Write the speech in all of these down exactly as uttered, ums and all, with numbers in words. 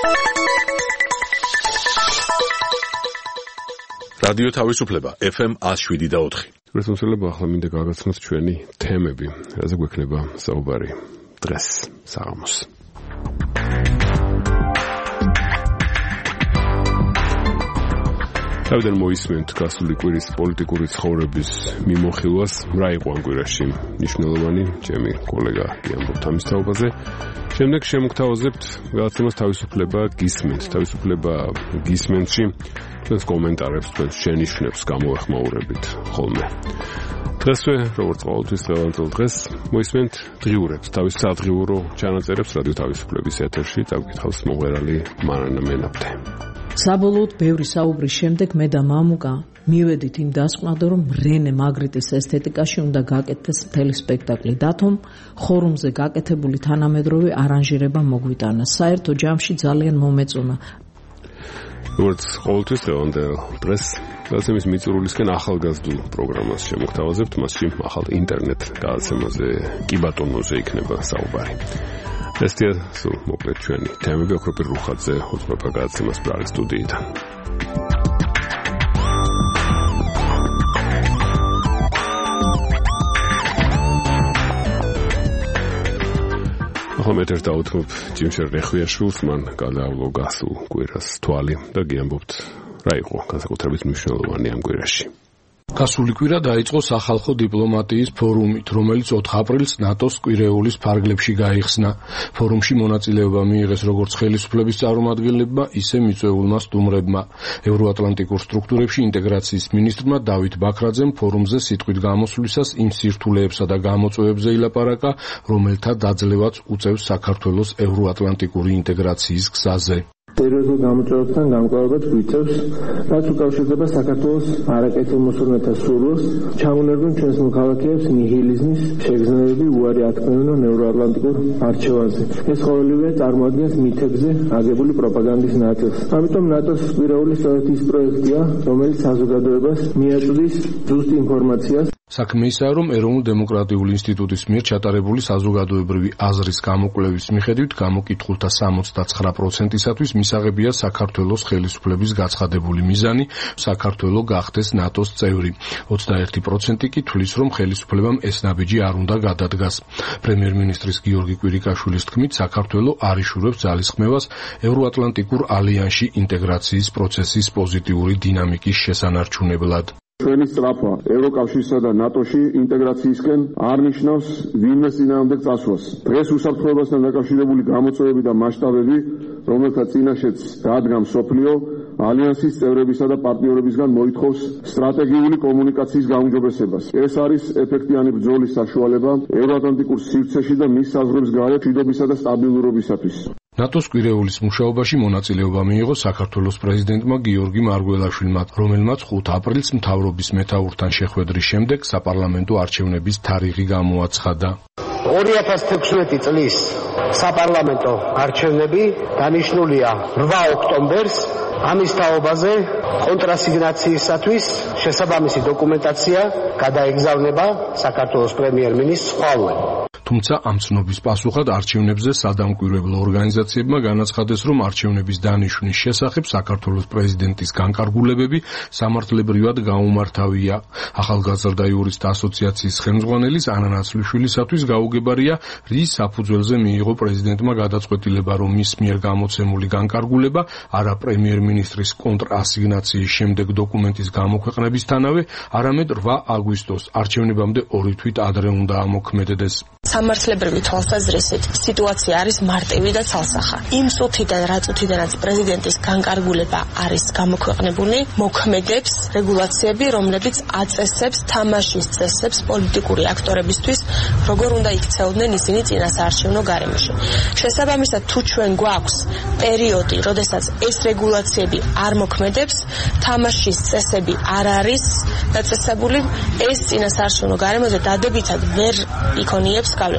რადიო თავისუფლება ეფ ემ one oh seven და four. რესურსებია ახლა მინდა გაგაცნოთ ჩვენი თემები, რაზე გვექნება საუბარი დღეს საღამოს. თავიდან მოისმენთ გასული კვირის პოლიტიკური ცხოვრების მიმოხილვას, რა იყო ამ კვირაში მნიშვნელოვანი, ჩემი კოლეგა გიამბობთ ამის თაობაზე. შემდეგ შემოგთავაზებთ რაღაცას თავისუფლება გისმენთ, თავისუფლება გისმენთში თქვენს კომენტარებს, თქვენს შენიშვნებს გამოეხმაურებით ხოლმე. დღესვე, როგორც ყოველთვის დღევანდელ დღეს, მოისმენთ დღიურებს, თავის სადღიურო ჩანაწერებს რადიო თავისუფლების ეთერში, წავკითხავს მომღერალი მარანა მენაბდე. საბოლოოდ ბევრი საუბრის შემდეგ მე და მამუკა მივედით იმ დასკვნამდე, რომ რენე მაგრიტის ესთეტიკაში უნდა გაკეთდეს მთელი სპექტაკლი, დათომ ხორუმზე გაკეთებული თანამედროვე არანჟირება მოგვიტანა. საერთო ჯამში ძალიან მომეწონა. როგორც ყოველთვის დღევანდელ დღეს გადაცემის მიწურულისკენ ახალგაზრდულ პროგრამას შემოგთავაზებთ, მასში ახალ ინტერნეტ გადაცემაზე კი ბატონოზე იქნება საუბარი. ესეა სულ მოკლედ ჩვენი თემები. ოქროპირ რუხაძე უძღვება გადაცემას პრაღის სტუდიიდან. ახლა მეტერ დაუთმობ ჯიმშერ რეხვიაშვილს, მან გადაავლო გასულ კვირას თვალი და გიამბობთ რა იყო განსაკუთრებით მნიშვნელოვანი ამ კვირაში. გასული კვირა დაიწყო სახალხო დიპლომატიის ფორუმით, რომელიც ოთხ აპრილს ნატოს კვირეულის ფარგლებში გაიხსნა. ფორუმში მონაწილეობა მიიღეს როგორც ხელისუფლების წარმომადგენლებმა, ისე მიწვეულმა სტუმრებმა. ევროატლანტიკურ სტრუქტურებში ინტეგრაციის მინისტრმა დავით ბაქრაძემ ფორუმზე სიტყვით გამოსვლისას იმ სირთულეებსა და გამოწვევებზე ილაპარაკა, რომელთა დაძლევაც უწევს საქართველოს ევროატლანტიკური ინტეგრაციის გზაზე. პერიოდულ გამოწვევებთან გამკლავებაც გვიწევს, რაც უკავშირდება საქართველოს არაკეთილმოსურნეთა სურვილს, ჩამონერგონ ჩვენს მოქალაქეებს ნიჰილიზმის შეგრძნებები უარი ათქმევინონ ევროატლანტიკურ არჩევანზე. ეს ყოველივე წარმოადგენს მითებზე აგებული პროპაგანდის ნაწილს. ამიტომ ნატოს კვირეული სწორედ ის პროექტია, რომელიც საზოგადოებას მიაწვდის ზუსტ ინფორმაციას. საქმე ისაა, რომ ეროვნულ-დემოკრატიული ინსტიტუტის მიერ ჩატარებული საზოგადოებრივი აზრის გამოკვლევის მიხედვით გამოკითხულთა სამოცდათსხრა პროცენტისათვის მისაღებია საქართველოს ხელისუფლების გაცხადებული მიზანი საქართველო გახდეს ნატოს წევრი. ოცდაერთი პროცენტი კი თვლის, რომ ხელისუფლებამ ეს ნაბიჯი არ უნდა გადადგას. პრემიერ-მინისტრის გიორგი კვირიკაშვილის თქმით, საქართველო არ იშურებს ძალისხმევას ევროატლანტიკურ ალიანსში ინტეგრაციის პროცესის პოზიტიური დინამიკის შესანარჩუნებლად. ჩვენი სწრაფვა ევროკავშირსა და ნატოში ინტეგრაციისკენ არ ნიშნავს ვინმეს წინააღმდეგ წასვლას. დღეს უსაფრთხოებასთან დაკავშირებული გამოწვევები და მასშტაბები, რომელთა წინაშეც დადგა მსოფლიო, ალიანსის წევრებისა და პარტნიორებისგან მოითხოვს სტრატეგიული კომუნიკაციის გაუმჯობესებას. ეს არის ეფექტიანი ბრძოლის საშუალება ევროატლანტიკურ სივრცეში და მის საზღვრებს გარეთ მშვიდობისა და სტაბილურობისათვის. ნატოს კვირეულის მუშაობაში მონაწილეობა მიიღო საქართველოს პრეზიდენტმა გიორგი მარგველაშვილმა, რომელმაც ხუთ აპრილს მთავრობის მეთაურთან შეხვედრის შემდეგ საპარლამენტო არჩევნების თარიღი გამოაცხადა. ორი ათას თექვსმეტი წლის საპარლამენტო არჩევნები დანიშნულია რვა ოქტომბერს. ამის თაობაზე კონტრასიგნაციისათვის შესაბამისი დოკუმენტაცია გადაეგზავნება საქართველოს პრემიერ-მინისტრს ხვალე. თუმცა ამ ცნობის პასუხად არჩევნებზე სადამკვირვებლო ორგანიზაციებმა განაცხადეს, რომ არჩევნების დანიშვნის შესახებ საქართველოს პრეზიდენტის განკარგულებები სამართლებრივად გაუმართავია. ახალგაზრდა იურისტთა ასოციაციის ხელმძღვანელის ანა ნაცვლიშვილისათვის გაუგებარია, რის საფუძველზე მიიღო პრეზიდენტმა გადაწყვეტილება, რომ მის მიერ გამოცემული განკარგულება არა პრემიერ-მინისტრის კონტრასიგნაციის შემდეგ დოკუმენტის გამოქვეყნებისთანავე, არამედ რვა აგვისტოს არჩევნებამდე ორი თვით ადრე უნდა ამოქმედდეს. სამართლებრივი თვალსაზრისით სიტუაცია არის მარტივი და ცალსახა. იმ წუთიდან, რა წუთიდანაც პრეზიდენტის განკარგულება არის გამოქვეყნებული, მოქმედებს რეგულაციები, რომლებიც აწესებს თამაშის წესებს პოლიტიკური აქტორებისთვის, როგორ უნდა იქცეოდნენ ისინი წინასაარჩევნო გარემოში. შესაბამისად, თუ ჩვენ გვაქვს პერიოდი, როდესაც ეს რეგულაციები არ მოქმედებს, თამაშის წესები არ არის დაწესებული, ეს წინასაარჩევნო გარემოზე დადებითად ვერ იქონიებს გავლენას.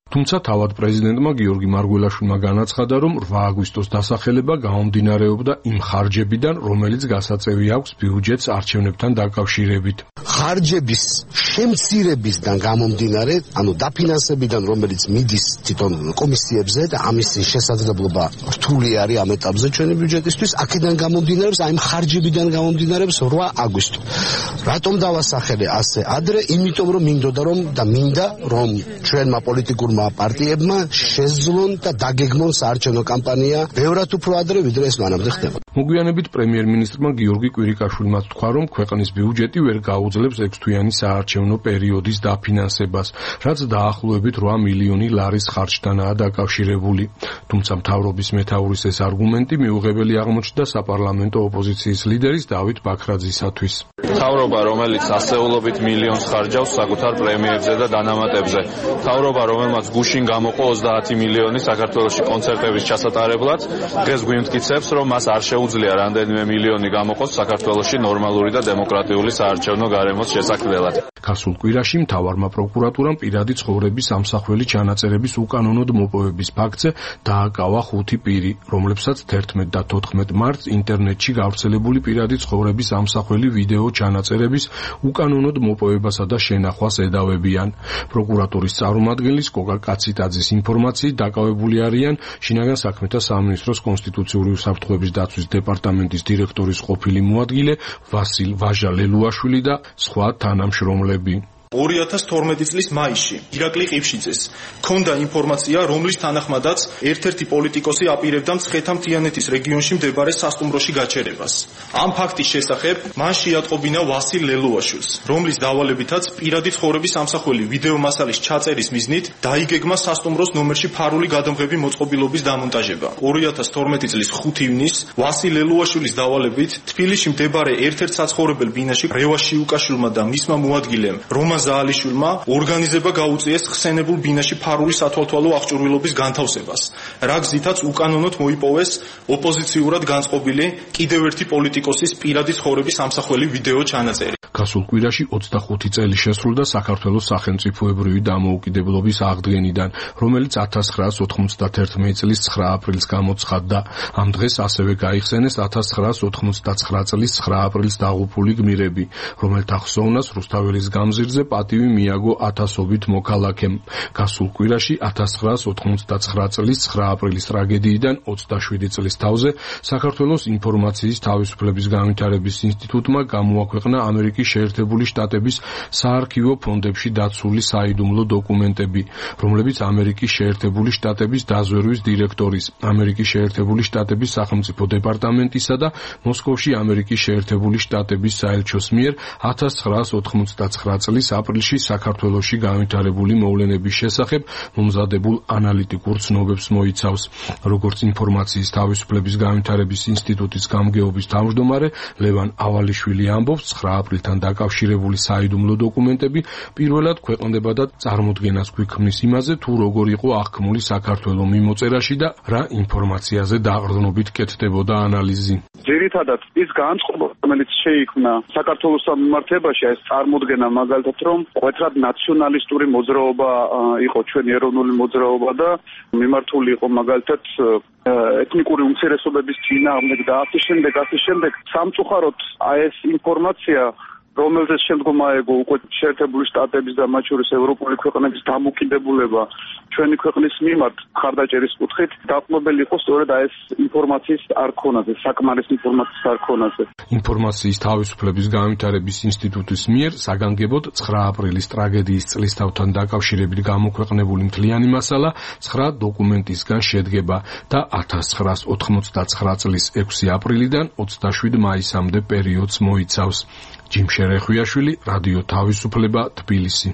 თუმცა თავად პრეზიდენტმა გიორგი მარგველაშვილმა განაცხადა, რომ რვა აგვისტოს დასახელება გამომდინარეობდა იმ ხარჯებიდან, რომელიც გასაწევი აქვს ბიუჯეტს არჩევნებთან დაკავშირებით. ხარჯების შემცირებისგან გამომდინარე, ანუ დაფინანსებიდან, რომელიც მიდის თვითონ კომისიებზე და ამის შესაძლებლობა რთული არის ამ ეტაპზე ჩვენი ბიუჯეტისთვის, აქედან გამომდინარეობს, აი ამ ხარჯებიდან გამომდინარეობს რვა აგვისტო. რატომ დავასახელე ასე ადრე? იმიტომ რომ მინდოდა რომ და მინდა რომ ჩვენმა პოლიტიკურმა პარტიებმა შეძლონ და დაგეგმონ საარჩევნო კამპანია ბევრად უფრო ადრე, ვიდრე ეს მანამდე ხდება. მოგვიანებით პრემიერ-მინისტრმა გიორგი კვირიკაშვილმა თქვა, რომ ქვეყნის ბიუჯეტი ვერ გაუძლებს ექვსთვიანი საარჩევნო პერიოდის დაფინანსებას, რაც დაახლოებით რვა მილიონი ლარის ხარჯთანაა დაკავშირებული. თუმცა მთავრობის მეთაურის ეს არგუმენტი მიუღებელი აღმოჩნდა საპარლამენტო ოპოზიციის ლიდერის დავით ბაქრაძისათვის. მთავრობა, რომელიც ასეულობით მილიონს ხარჯავს საკუთარ პრემიერებზე და დანამატებზე, მთავრობა, რომელმაც გუშინ გამოყო ოცდაათი მილიონი საქართველოში კონცერტების ჩასატარებლად, დღეს გვიმტკიცებს, რომ მას არ შეუძლია რამდენიმე მილიონი გამოყოს საქართველოში ნორმალური და დემოკრატიული საარჩევნო გარემოს შესაქმნელად. გასულ კვირაში მთავარმა პროკურატურამ პირადი ცხოვრების ამსახველი ჩანაწერების უკანონოდ მოპოვების ფაქტზე დააკავა ხუთი პირი, რომლებსაც თერთმეტ და თოთხმეტ მარტს ინტერნეტში გავრცელებული პირადი ცხოვრების ამსახველი ვიდეო ჩანაწერების უკანონოდ მოპოვებასა და შენახვას ედავებიან. პროკურატურის წარმომადგენლის კოკა კაციტაძის ინფორმაციით დაკავებული არიან შინაგან საქმეთა სამინისტროს კონსტიტუციური უსაფრთხოების დაცვის დეპარტამენტის დირექტორის ყოფილი მოადგილე ვასილ ვაჟა-ლელუაშვილი და სხვა თანამშრომლები. ორი ათას თორმეტი წლის მაისში ირაკლი ყიფშიძეს ჰქონდა ინფორმაცია, რომლის თანახმადაც ერთ-ერთი პოლიტიკოსი აპირებდა მცხეთა-მთიანეთის რეგიონში მდებარე სასტუმროში გაჩერებას. ამ ფაქტის შესახებ მან შეატყობინა ვასილ ლელუაშვილს, რომლის დავალებითაც პირადი ცხოვრების ამსახველი ვიდეო მასალის ჩაწერის მიზნით დაიგეგმა სასტუმროს ნომერში ფარული გადამღები მოწყობილობის დამონტაჟება. ორი ათას თორმეტი წლის ხუთი ივნისს ვასილ ლელუაშვილის დავალებით თბილისში მდებარე ერთ-ერთ საცხოვრებელ ბინაში რევა შიუკაშვილმა და მისმა მოადგილემ რომან ზაალიშვილმა ორგანიზება გაუწიეს ხსენებულ ბინაში ფარული სათვალთვალო აღჭურვილობის განთავსებას, რა გზითაც უკანონოდ მოიპოვეს ოპოზიციურად განწყობილი კიდევ ერთი პოლიტიკოსის პირადი ცხოვრების ამსახველი ვიდეო ჩანაწერი. გასულ კვირაში ოცდახუთი წელი შესრულდა საქართველოს სახელმწიფოებრივი დამოუკიდებლობის აღდგენიდან, რომელიც ათას ცხრაას ოთხმოცდაათი წლის ცხრა აპრილს გამოცხადდა. ამ დღეს ასევე გაიხსენეს ათას ცხრაას ოთხმოცდაცხრა წლის ცხრა აპრილს დაღუპული გმირები, რომელთა ხსოვნას რუსთაველის გამზირზე პატივი მიაგო ათასობით მოქალაქემ. გასულ კვირაში ათას ცხრაას ოთხმოცდაცხრა წლის ცხრა აპრილის ტრაგედიიდან ოცდაშვიდი წლის თავზე საქართველოს ინფორმაციის თავისუფლების განვითარების ინსტიტუტმა გამოაქვეყნა ამერიკის შეერთებული შტატების საარქივო ფონდებში დაცული საიდუმლო დოკუმენტები, რომლებიც ამერიკის შეერთებული შტატების დაზვერვის დირექტორის, ამერიკის შეერთებული შტატების სახელმწიფო დეპარტამენტისა და მოსკოვში ამერიკის შეერთებული შტატების საელჩოს მიერ ათას ცხრაას ოთხმოცდაცხრა წლის აპრილში საქართველოში განვითარებული მოვლენების შესახებ მომზადებულ ანალიტიკურ ცნობებს მოიცავს. როგორც ინფორმაციის თავისუფლების განვითარების ინსტიტუტის გამგეობის თავმჯდომარე ლევან ავალიშვილი ამბობს, ცხრა აპრილთან დაკავშირებული საიდუმლო დოკუმენტები პირველად ქვეყნდება და წარმოდგენას გვიქმნის იმაზე, თუ როგორ იყო აღქმული საქართველო მიმოწერაში და რა ინფორმაციაზე დაყრდნობით კეთდებოდა ანალიზი. ძირითადად ის განწყობა, რომელიც შეიქმნა საქართველოს სამმართველობაში, ეს წარმოდგენა მაგალითად, რომ კვეთრად ნაციონალისტური მოძრაობა იყო ჩვენი ეროვნული მოძრაობა და მიმართული იყო მაგალითად ეთნიკური უმცირესობების წინააღმდეგ და ამის შემდეგ, ამის შემდეგ სამწუხაროდ აი ეს ინფორმაცია, რომელზეც შემდგომ აეგო უკვე შეერთებული შტატების და მათ შორის ევროპული ქვეყნების დამოკიდებულება ჩვენი ქვეყნის მიმართ ხარდაჭერის კუთხით დაყრდნობილი იყო სწორედ აი ეს ინფორმაციის არქონაზე, საკმარის ინფორმაციის არქონაზე. ინფორმაციის თავისუფლების განვითარების ინსტიტუტის მიერ საგანგებოდ ცხრა აპრილის ტრაგედიის წლისთავთან დაკავშირებით გამოქვეყნებული მთლიანი მასალა ცხრა დოკუმენტისგან შედგება და ათას ცხრაას ოთხმოცდაცხრა წლის ექვსი აპრილიდან ოცდაშვიდ მაისამდე პერიოდს მოიცავს. ჯიმ შერეხვიაშვილი, რადიო თავისუფლება, თბილისი.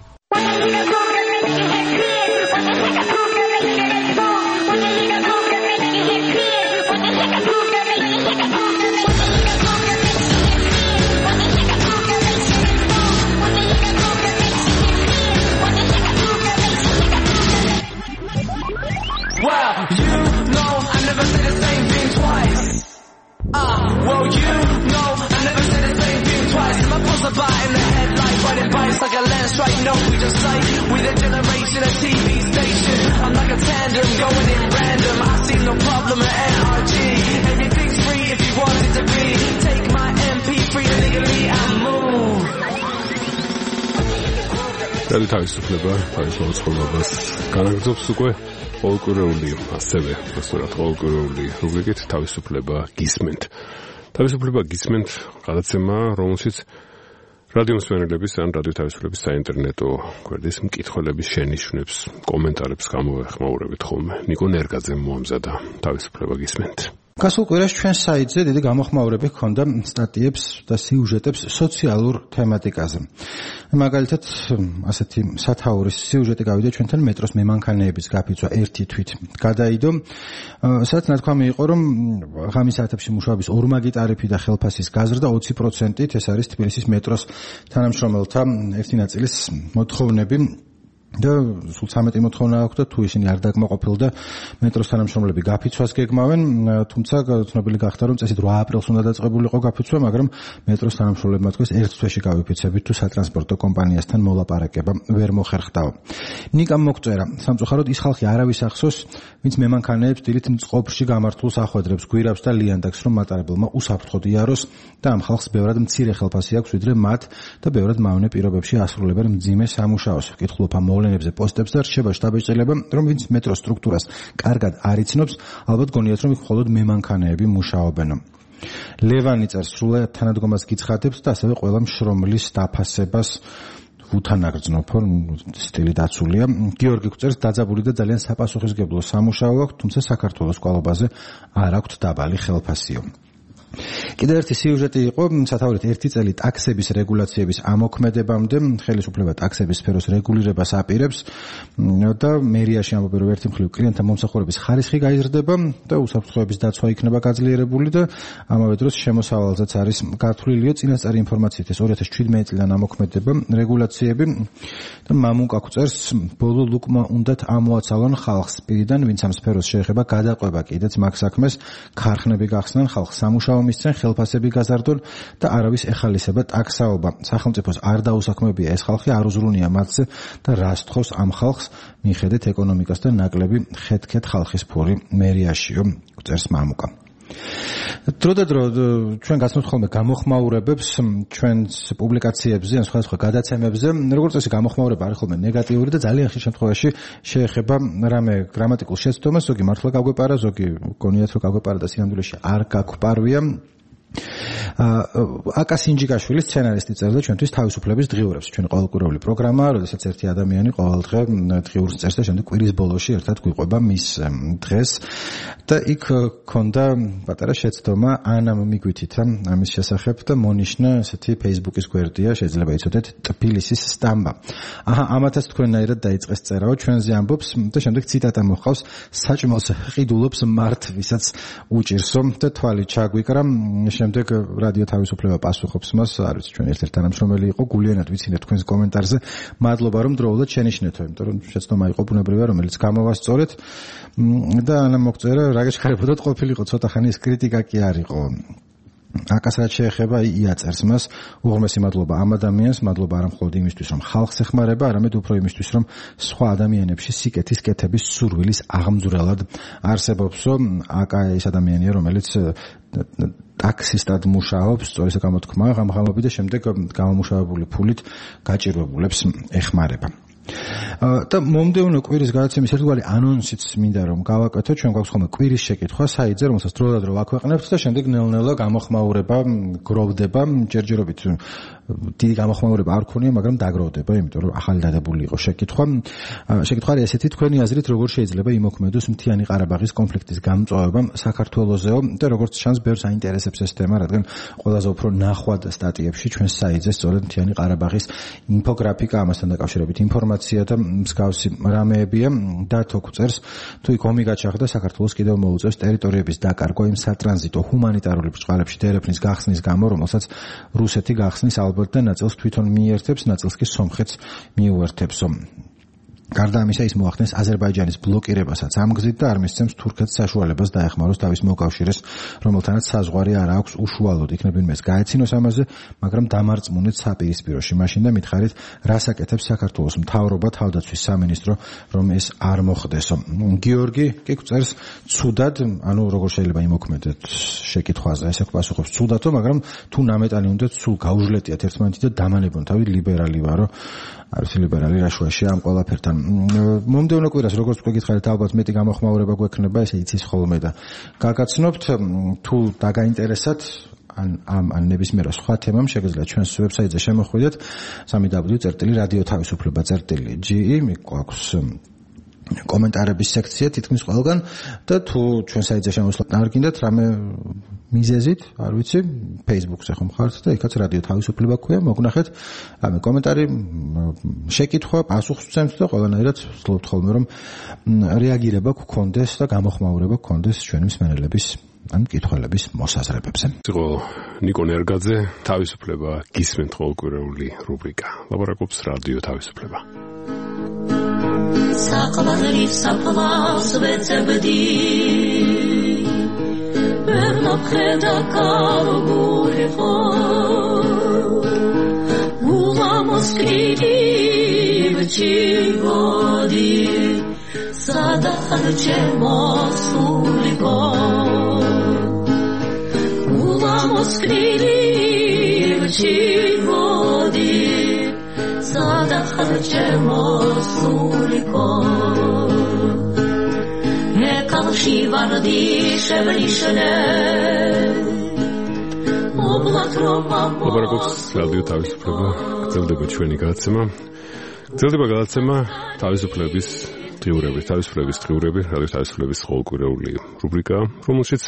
Well, you know I never said the same thing twice. And my pulse about in the headlight, running by It's like a landstrike, no, we just like we the generation of T V station. I'm like a tandem going in random. I see no problem at N R G. Everything's free if you want it to be. Take my M P three illegally and move. რადიო თავისუფლება თავისუფალ ცხოვრებას განაგრძობს უკვე ყოველკვირეული, ასევე უბრალოდ ყოველკვირეული რუბრიკით თავისუფლება გისმენთ. თავისუფლება გისმენთ გადაცემა, რომელშიც რადიო მსმენელების ან რადიო თავისუფლების საინტერნეტო გვერდის მკითხველების შენიშვნებს, კომენტარებს გამოვეხმაურებით ხოლმე. ნიკო ნერგაძე მოამზადა თავისუფლება გისმენთ. გასულ კვირაში ჩვენ საიტზე დიდი გამოხმაურები ჰქონდა სტატიებს და სიუჟეტებს სოციალურ თემატიკაზე. მაგალითად, ასეთი სათაურის სიუჟეტი გავიდა ჩვენთან მეტროს მემანქანეების გაფიცვა ერთი თვით გადაიდო. სადაც ნათქვამი იყო, რომ ღამის საათებში მუშაობის ორმაგი ტარიფი და ხელფასის გაზრდა ოცი პროცენტით ეს არის თბილისის მეტროს თანამშრომელთა ერთი ნაწილის მოთხოვნები. და სულ ცამეტი მოთხოვნა აქვს და თუ ისინი არ დაკმაყოფილდა მეტროს თანამშრომლები გაფიცვას გეგმავენ, თუმცა ცნობილი გახდა რომ წესით რვა აპრილს უნდა დაწყებულიყო გაფიცვა, მაგრამ მეტროს თანამშრომლებმა თქვეს ერთ თვეში გავიფიცებით თუ სატრანსპორტო კომპანიასთან მოლაპარაკება ვერ მოხერხდაო. ნიკამ მოგწერა, სამწუხაროდ ის ხალხი არავის ახსოვს, ვინც მემანქანეებს დილით წყობში გამართულს ახვედრებს, გვირაბს და ლიანდაგს, რომ მატარებელმა უსაფრთხოდ იაროს და ამ ხალხს ბევრად მცირე ხელფასი აქვს ვიდრე მათ და ბევრად მავნე პირობებში ასრულებენ მძიმე სამუშაოს. ვკითხულობ ამ მოვლენებზე პოსტებს და რჩება შტაბეჭდილება, რომ ვინც მეტროს სტრუქტურას კარგად არ იცნობს, ალბათ გონიათ რომ იქ მხოლოდ მემანქანეები მუშაობენ. ლევანი წერს, სრულად თანადგომას გიცხადებს და ასევე ყველა მშრომლის დაფასებას უთანაგრძნოფო, სტილი დაცულია. გიორგი გვწერს, დაძაბული და ძალიან საპასუხისმგებლო სამუშაო აქვს, თუმცა საქართველოს კვალობაზე არ აქვთ დაბალი ხელფასიო. კიდევ ერთი სიუჟეტი იყო სათაურით ერთი წელი ტაქსების რეგულაციების ამოქმედებამდე, ხელისუფლება ტაქსების სფეროს რეგულირებას აპირებს და მერიაში ამბობენ რომ ერთი მხრივ კლიენტთა მომსახურების ხარისხი გაიზრდება და უსაფრთხოების დაცვა იქნება გაძლიერებული და ამავე დროს შემოსავალზეც არის გათვლილია. წინასწარი ინფორმაციით ეს ორი ათას შვიდმეტი წლიდან ამოქმედება რეგულაციები და მამუკა გვწერს, ბოლო ლუკმა უნდათ ამოაცალონ ხალხს პირიდან, ვინც ამ სფეროს შეეხება გადაყვება კიდეც მაგ საქმეს, ქარხნები გახსნან, ხალხს სამუშაო მისცენ, ხელფასები გაზარდონ და არავის ეხალისება ტაქსაობა. სახელმწიფოს არ დაუსაქმებია ეს ხალხი, არ უზრუნია მათზე და რას თხოვს ამ ხალხს, მიხედეთ ეკონომიკასთან ნაკლები ხეთქეთ ხალხის ფური მერიაშიო, გვწერს მამუკა. დრო და დრო ჩვენ გაცნობთ ხოლმე გამოხმაურებებს ჩვენს პუბლიკაციებზე ან სხვადასხვა გადაცემებზე. როგორც წესი გამოხმაურება არის ხოლმე ნეგატიური და ძალიან ხშირ შემთხვევაში შეეხება რამე გრამატიკულ შეცდომას, ზოგი მართლა გაგვეპარა, ზოგი გონიათ რომ გაგვეპარა და სინამდვილეში არ გაგვპარვია. აკა სინჯიკაშვილი სცენარისტი წერდა ჩვენთვის თავისუფლების დღიურებს. ჩვენ ყოველკვირეული პროგრამაა, როდესაც ერთი ადამიანი ყოველდღე დღიურს წერს და შემდეგ კვირის ბოლოში ერთად გვიყვება მის დღეს და იქ ქონდა პატარა შეცდომა ანამ მიგვითითა ამის შესახებ და მონიშნა ესეთი Facebook-ის გვერდია, შეიძლება იცოდეთ ტფილისის სტამბა. აჰა, ამათაც თქვენნაირად დაიწყეს წერაო, ჩვენზე ამბობს და შემდეგ ციტატა მოჰყავს, საჭმელს ყიდულობს მართ, ვისაც უჭირსო და თვალი ჩაგვიკრა. შემდეგ რადიო თავისუფლება პასუხობს მას, არ ვიცი, ჩვენ ერთ-ერთი თანამშრომელი იყო, გულიანად ვიცინეთ თქვენს კომენტარზე. მადლობა რომ დროულად შენიშნეთო, იმიტომ რომ შეცდომა იყო ბუნებრივია, რომელიც გამოვასწორეთ და ანა მოგწერა, რა გეშქარებოდათ ყოფილიყო ცოტა ხანი ეს კრიტიკა კი არ იყო. აკასაც შეეხება იაწერს მას, უღრმესი მადლობა ამ ადამიანს, მადლობა არა მხოლოდ იმისთვის, რომ ხალხს ეხმარება, არამედ უფრო იმისთვის, რომ სხვა ადამიანებში სიკეთის კეთების სურვილის აღმძვრელად არსებობსო. აკა ეს ადამიანია, რომელიც ტაქსისტად მუშაობს, სწორედ ეს გამოთქმა ღამღამობი და შემდეგ გამომუშავებული ფულით გაჭირვებულებს ეხმარება. და მომდევნო კვირის გადაცემის ერთგვარი ანონსიც მინდა რომ გავაკეთო, ჩვენ გვაქვს ხოლმე კვირის შეკითხვა საიტზე, რომელსაც დროდადრო ვაქვეყნებთ და შემდეგ ნელ-ნელა გამოხმაურება გროვდება, ჯერჯერობით დიდი გამოხმაურება არ ქონია, მაგრამ დაგროვდება, იმიტომ რომ ახალი დადებული იყო შეკითხვა. შეკითხვა არის ესეთი, თქვენი აზრით როგორ შეიძლება იმოქმედოს მთიანი ყარაბაღის კონფლიქტის გამწვავება საქართველოსეო და როგორც ჩანს ბევრს აინტერესებს ეს თემა, რადგან ყველაზე უფრო ნახვად სტატიებში ჩვენ საიტზე სწორედ მთიანი ყარაბაღის ინფოგრაფიკა, ამასთან დაკავშირებით ინფორმაცია და მსგავსი რამეებია. დათო გვწერს, თუ იქ ომი გაჩაღდა, საქართველოს კიდევ მოუწევს ტერიტორიების დაკარგვა იმ სატრანზიტო ჰუმანიტარული ბრჭყალებში დერეფნის გახსნის გამო, რომელსაც რუსეთი გახსნის ალბათ და ნაწილს თვითონ მიერთებს, ნაწილს კი სომხეთს მიუერთებსო. გარდა ამისა ის მოახდენს აზერბაიჯანის ბლოკირებასაც ამ გზით და არ მისცემს თურქეთს საშუალებას დაეხმაროს თავის მოკავშირეს, რომელთანაც საზღვარი არ აქვს უშუალოდ. იქნებ იმეს გაეცინოს ამაზე, მაგრამ დამარწმუნეთ საპირისპიროში. მაშინ და მითხარით, რას აკეთებს საქართველოს მთავრობა, თავდაცვის სამინისტრო, რომ ეს არ მოხდესო. გიორგი კი წერს ცუდად, ანუ როგორ შეიძლება იმოქმედეთ შეკითხვაზე, ესე პასუხობს ცუდათო, მაგრამ თუ ნამეტანი უნდა სულ გაუჟლეტიათ ერთმანეთი და დამანებონ თავი ლიბერალი ვარო. არის ლიბერალი რაშუაშია ამ ყველაფერთან. მომდევნო კვირას როგორც გეკითხეთ, ალბათ მეტი გამოხმაურება გვექნება, ესე იცის ხოლმე და გაგაცნობთ თუ დაგაინტერესათ ან ამ ან ნებისმიერ სხვა თემამ შეგიძლიათ ჩვენს ვებსაიტზე შემოხვიდეთ სამი დაბლიუ წერტილი რადიო თავისუფლება წერტილი ჯი ი მიყვავს კომენტარების სექცია თითქმის ყველგან და თუ ჩვენ საიტზე შემოსვლით არ გინდათ რამე მიზეზით, არ ვიცი, Facebook-ზე ხომ ხართ და იქაც რადიო თავისუფლება ქვია, მოგნახეთ, ამე კომენტარი, შეკითხვა, პასუხს ვცემთ და ყველანაირად ვცდილობთ ხოლმე რომ რეაგირება გქონდეს და გამოხმაურება გქონდეს ჩვენი მსმენელების ან მკითხველების მოსაზრებებზე. იყო ნიკო ნერგაძე, თავისუფლება გისმენთ ყოველკვირეული რუბრიკა. ლაპარაკობს რადიო თავისუფლება. საყვარელი საფლავს ვეცებდი ვერ მოხედა კარგული ხო ულამოსკრიდი ვჩიგოდი სადახარჩე მოსულიკო ულამოსკრიდი ვჩიგოდი სადახარჩე მოსულიკო ეკალში ვარდი შევლიშნე ლაპარაკობს რადიო თავისუფლება, გრძელდება ჩვენი გადაცემა. გრძელდება გადაცემა თავისუფლების დღიურები, თავისუფლების დღიურები, რადიო თავისუფლების ყოველკვირეული რუბრიკა, რომელშიც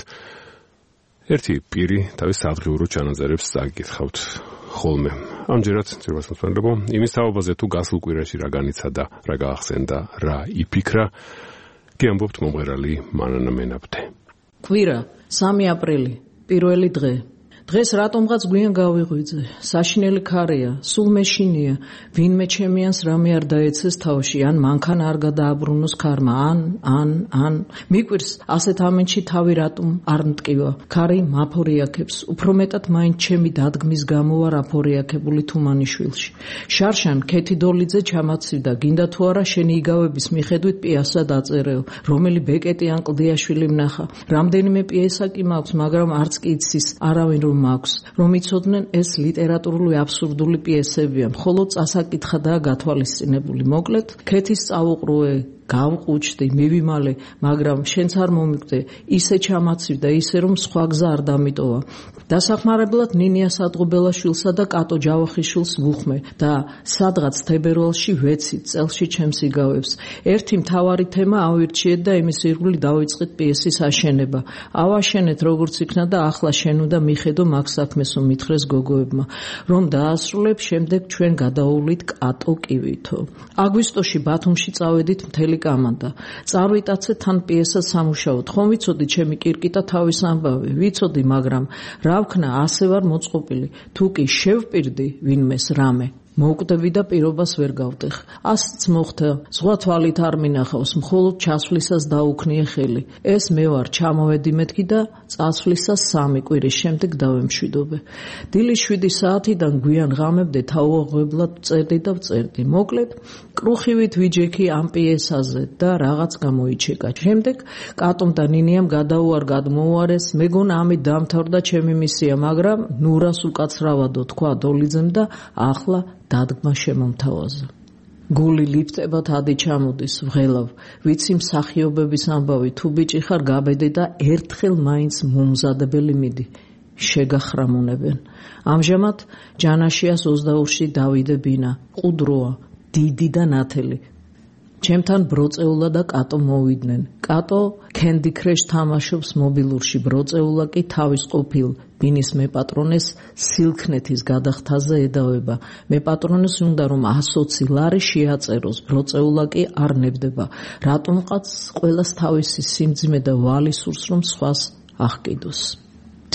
ერთი პირი თავის სადღიურო ჩანაწერებს წაგიკითხავთ ხოლმე. ამჯერად ძირვას მოსწავლეებო, იმის თაობაზე თუ გასულ კვირაში რა განიცადა, რა გაახსენდა, რა იფიქრა, გიამბობთ მომღერალი მანანა მენაბდე. კვირა, სამი აპრილი, პირველი დღე. დღეს რატომღაც გვიან გავიღვიძე, საშინელი ქარია, სულ მეშინია, ვინმე ჩემიანს რამე არ დაეცეს თავში, ან მანქანა არ გადააბრუნოს ქარმა, ან, ან, ან, მიკვირს, ასეთ ამენში თავი რატომ არ მტკივა, ქარი მაფორიაქებს, უფრო მეტად მაინც ჩემი დადგმის გამო არ აფორიაქებული თუმანიშვილში. შარშან ქეთი დოლიძე ჩამაცივდა, გინდა თუ არა შენი იგავების მიხედვით პიესა დაწერეო, რომელი ბეკეტი ან კლდიაშვილი ვნახა, რამდენიმე პიესა კი მაქვს, მაგრამ არც კი იცის არავინ რომ მაქვს, რომ იცოდნენ ეს ლიტერატურული აბსურდული პიესებია, მხოლოდ წასაკითხადაა გათვალისწინებული. მოკლედ, ქეთის წავუყრუე, გავყუჩდი, მივიმალე, მაგრამ შენც არ მომიგდე, ისე ჩამაცივდა, ისე რომ სხვა გზა არ დამიტოვა. დასახმარებლად ნინია სადღობელაშვილსა და კატო ჯავახიშვილს ვუხმე და სადღაც თებერვალში ვეცით წელში ჩემს იგავებს. ერთი მთავარი თემა ავირჩიეთ და იმის ირგვლივ დავიწყეთ პიესის აშენება. ავაშენეთ როგორც იქნა და ახლა შენ უნდა მიხედო მაგ საქმესო მითხრეს გოგოებმა, რომ დაასრულებ, შემდეგ ჩვენ გადაუვლით კატო კივითო. აგვისტოში ბათუმში წავედით მთელი კამანდა. წარვიტაცე თან პიესას სამუშაოდ. ხომ ვიცოდი ჩემი კირკიტა თავის ამბავი, ვიცოდი, მაგრამ რა ვქნა, ასე ვარ მოწყობილი. თუ კი შევპირდი ვინმეს რამე, მოვკვდები და პირობას ვერ გავტეხ. ასიც მოხდა, სხვა თვალით არ მინახავს, მხოლოდ ჩასვლისას დაუქნიე ხელი. ეს მე ვარ, ჩამოვედი მეთქი და წასვლისას სამი კვირის შემდეგ დავემშვიდობე. დილის შვიდი საათიდან გვიან ღამებდე თავუაღებლად წერდი და ვწერდი. მოკლედ, კრუხივით ვიჯექი ამ პიესაზე და რაღაც გამოიჩეკა. შემდეგ კატომ და ნინიამ გადაუარ გადმოუარეს, მეგონა ამით დამთავრდა ჩემი მისია, მაგრამ ნურას უკაცრავადო თქვა დოლიძემ და ახლა დადგმა შემომთავაზა. გული ლიფტებად ადი ჩამოდის, ვღელავ, ვიცი მსახიობების ამბავი, თუ ბიჭი ხარ გაბედე და ერთხელ მაინც მომზადებელი მიდი. შეგახრამუნებენ. ამჟამად ჯანაშიას ოცდაორში დავიდე ბინა, ყუდროა, დიდი და ნათელი. ჩემთან ბროწეულა და კატო მოვიდნენ. კატო Candy Crush თამაშობს მობილურში, ბროწეულა კი თავის ყოფილ ბინის მეპატრონეს სილქნეთის გადახთაზე ედავება. მეპატრონეს უნდა რომ ასოცი ლარი შეაწეროს, ბროწეულა კი არ ნებდება. რატომღაც ყველას თავისი სიმძიმე და ვალი სურს რომ სხვას აღკიდოს.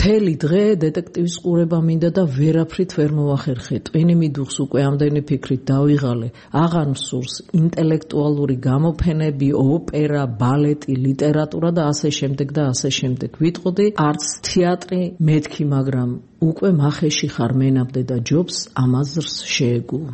მთელი დღე დეტექტივის ყურება მინდა და ვერაფრით ვერ მოვახერხე. ტვინი მიდუხს უკვე ამდენი ფიქრით დავიღალე. აღარ მსურს ინტელექტუალური გამოფენები, ოპერა, ბალეტი, ლიტერატურა და ასე შემდეგ და ასე შემდეგ. ვიტყოდი არც თეატრი მეთქი, მაგრამ უკვე მახეში ხარ მენამდე და ჯობს ამაზრს შეეგულ.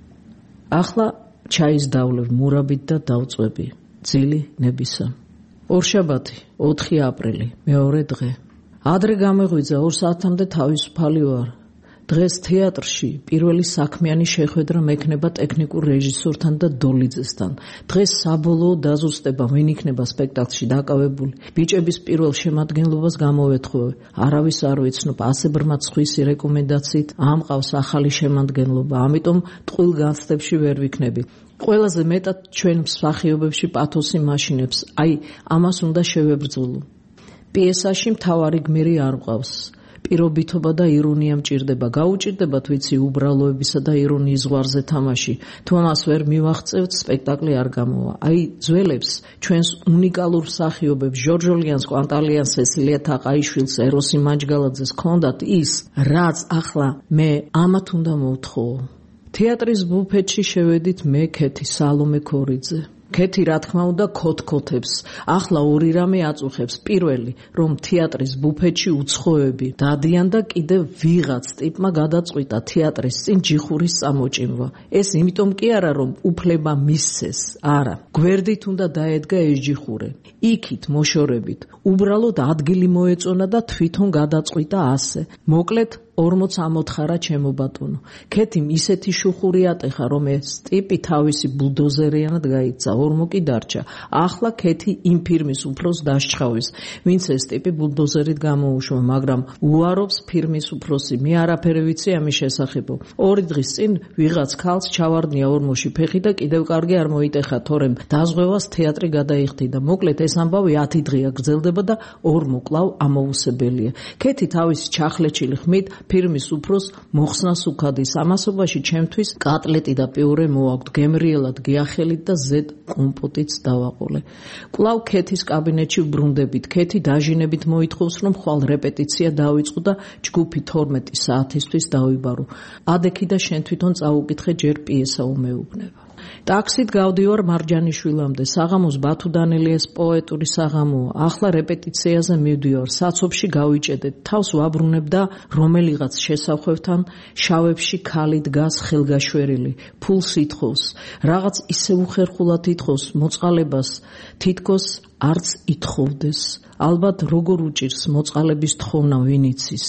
ახლა ჩაის დავლევ მურაბით და დავწვევი. ძილი ნებისა. ორშაბათი, ოთხი აპრილი, მეორე დღე. ადრე გამეღვიძა ორ საათამდე თავისუფალი ვარ. დღეს თეატრში პირველი საქმიანი შეხვედრა მექნება ტექნიკურ რეჟისორთან და დოლიძესთან. დღეს საბოლოო დაზუსტება ვინ იქნება სპექტაკლში დაკავებული. ბიჭების პირველ შემადგენლობას გამოვეთხოვე. არავის არ ვიცნობ, ასე ბრმა ცხვისი რეკომენდაციით ამყავს ახალი შემადგენლობა, ამიტომ ტყუილ განცდებში ვერ ვიქნები. ყველაზე მეტად ჩვენ მსახიობებში პათოსი მაშინებს, აი ამას უნდა შევებრძოლო. პიესაში მთავარი გმირი არ მყავს. პირობითობა და ირონია მჭირდება. გაუჭირდებათ ვიცი უბრალოებისა და ირონიის ზღვარზე თამაში. თუ ამას ვერ მივაღწევთ, სპექტაკლი არ გამოვა. აი ძველებს, ჩვენს უნიკალურ მსახიობებს, ჟორჟოლიანს, კვანტალიანს, სესილია თაყაიშვილს, ეროსი მაჯგალაძეს ჰქონდათ ის, რაც ახლა მე ამათ უნდა მოვთხოვო. თეატრის ბუფეტში შევედით მე, ქეთი, სალომე ქორიძე. ქეთი რა თქმა უნდა ქოთქოთებს. ახლა ორი რამე აწუხებს. პირველი, რომ თეატრის ბუფეტში უცხოები დადიან და კიდევ ვიღაც ტიპმა გადაწყვიტა თეატრის წინ ჯიხურის წამოჭიმვა. ეს იმიტომ კი არა, რომ უფლება მისცეს, არა. გვერდით უნდა დაედგა ეს ჯიხური. იქით მოშორებით. უბრალოდ ადგილი მოეწონა და თვითონ გადაწყვიტა ასე. მოკლედ ორმოც ამოთხარა ჩემო ბატონო. ქეთიმ ისეთი შუხური ატეხა, რომ ეს ტიპი თავისი ბულდოზერიანად გაიქცა, ორმო კი დარჩა. ახლა ქეთი იმ ფირმის უფროს დასჩხავის, ვინც ეს ტიპი ბულდოზერით გამოუშვა, მაგრამ უარობს ფირმის უფროსი. მე არაფერი ვიცი ამის შესახებო. ორი დღის წინ ვიღაც ქალს ჩავარდნია ორმოში ფეხი და კიდევ კარგი არ მოიტეხა, თორემ დაზღვევას თეატრი გადაიხდიდა. მოკლედ ეს ამბავი ათი დღეა გრძელდება და ორმო კვლავ ამოუსებელია. ქეთი თავისი ჩახლეჩილი ხმით ფირმის უფროს მოხსნას უქადის. ამასობაში ჩემთვის კატლეტი და პიურე მოაქვთ, გემრიელად გიახელით და ზედ კომპოტიც დავაყოლე. კვლავ ქეთის კაბინეტში ვბრუნდებით. ქეთი დაჟინებით მოითხოვს, რომ ხვალ რეპეტიცია დავიწყო და ჯგუფი თორმეტი საათისთვის დავიბარო. ადექი და შენ თვითონ წაუკითხე, ჯერ პიესა უმეუბნება. ტაქსით გავდივარ მარჯანიშვილამდე. საღამოს ბათუ დანელიას პოეტური საღამოა. ახლა რეპეტიციაზე მივდივარ. საცობში გავიჭედეთ. თავს ვაბრუნებ და რომელიღაც შესახვევთან შავებში ქალი დგას ხელგაშვერილი. ფულს ითხოვს. რაღაც ისე უხერხულად ითხოვს მოწყალებას, თითქოს არც ითხოვდეს. ალბათ როგორ უჭირს მოწყალების თხოვნა ვინ იცის.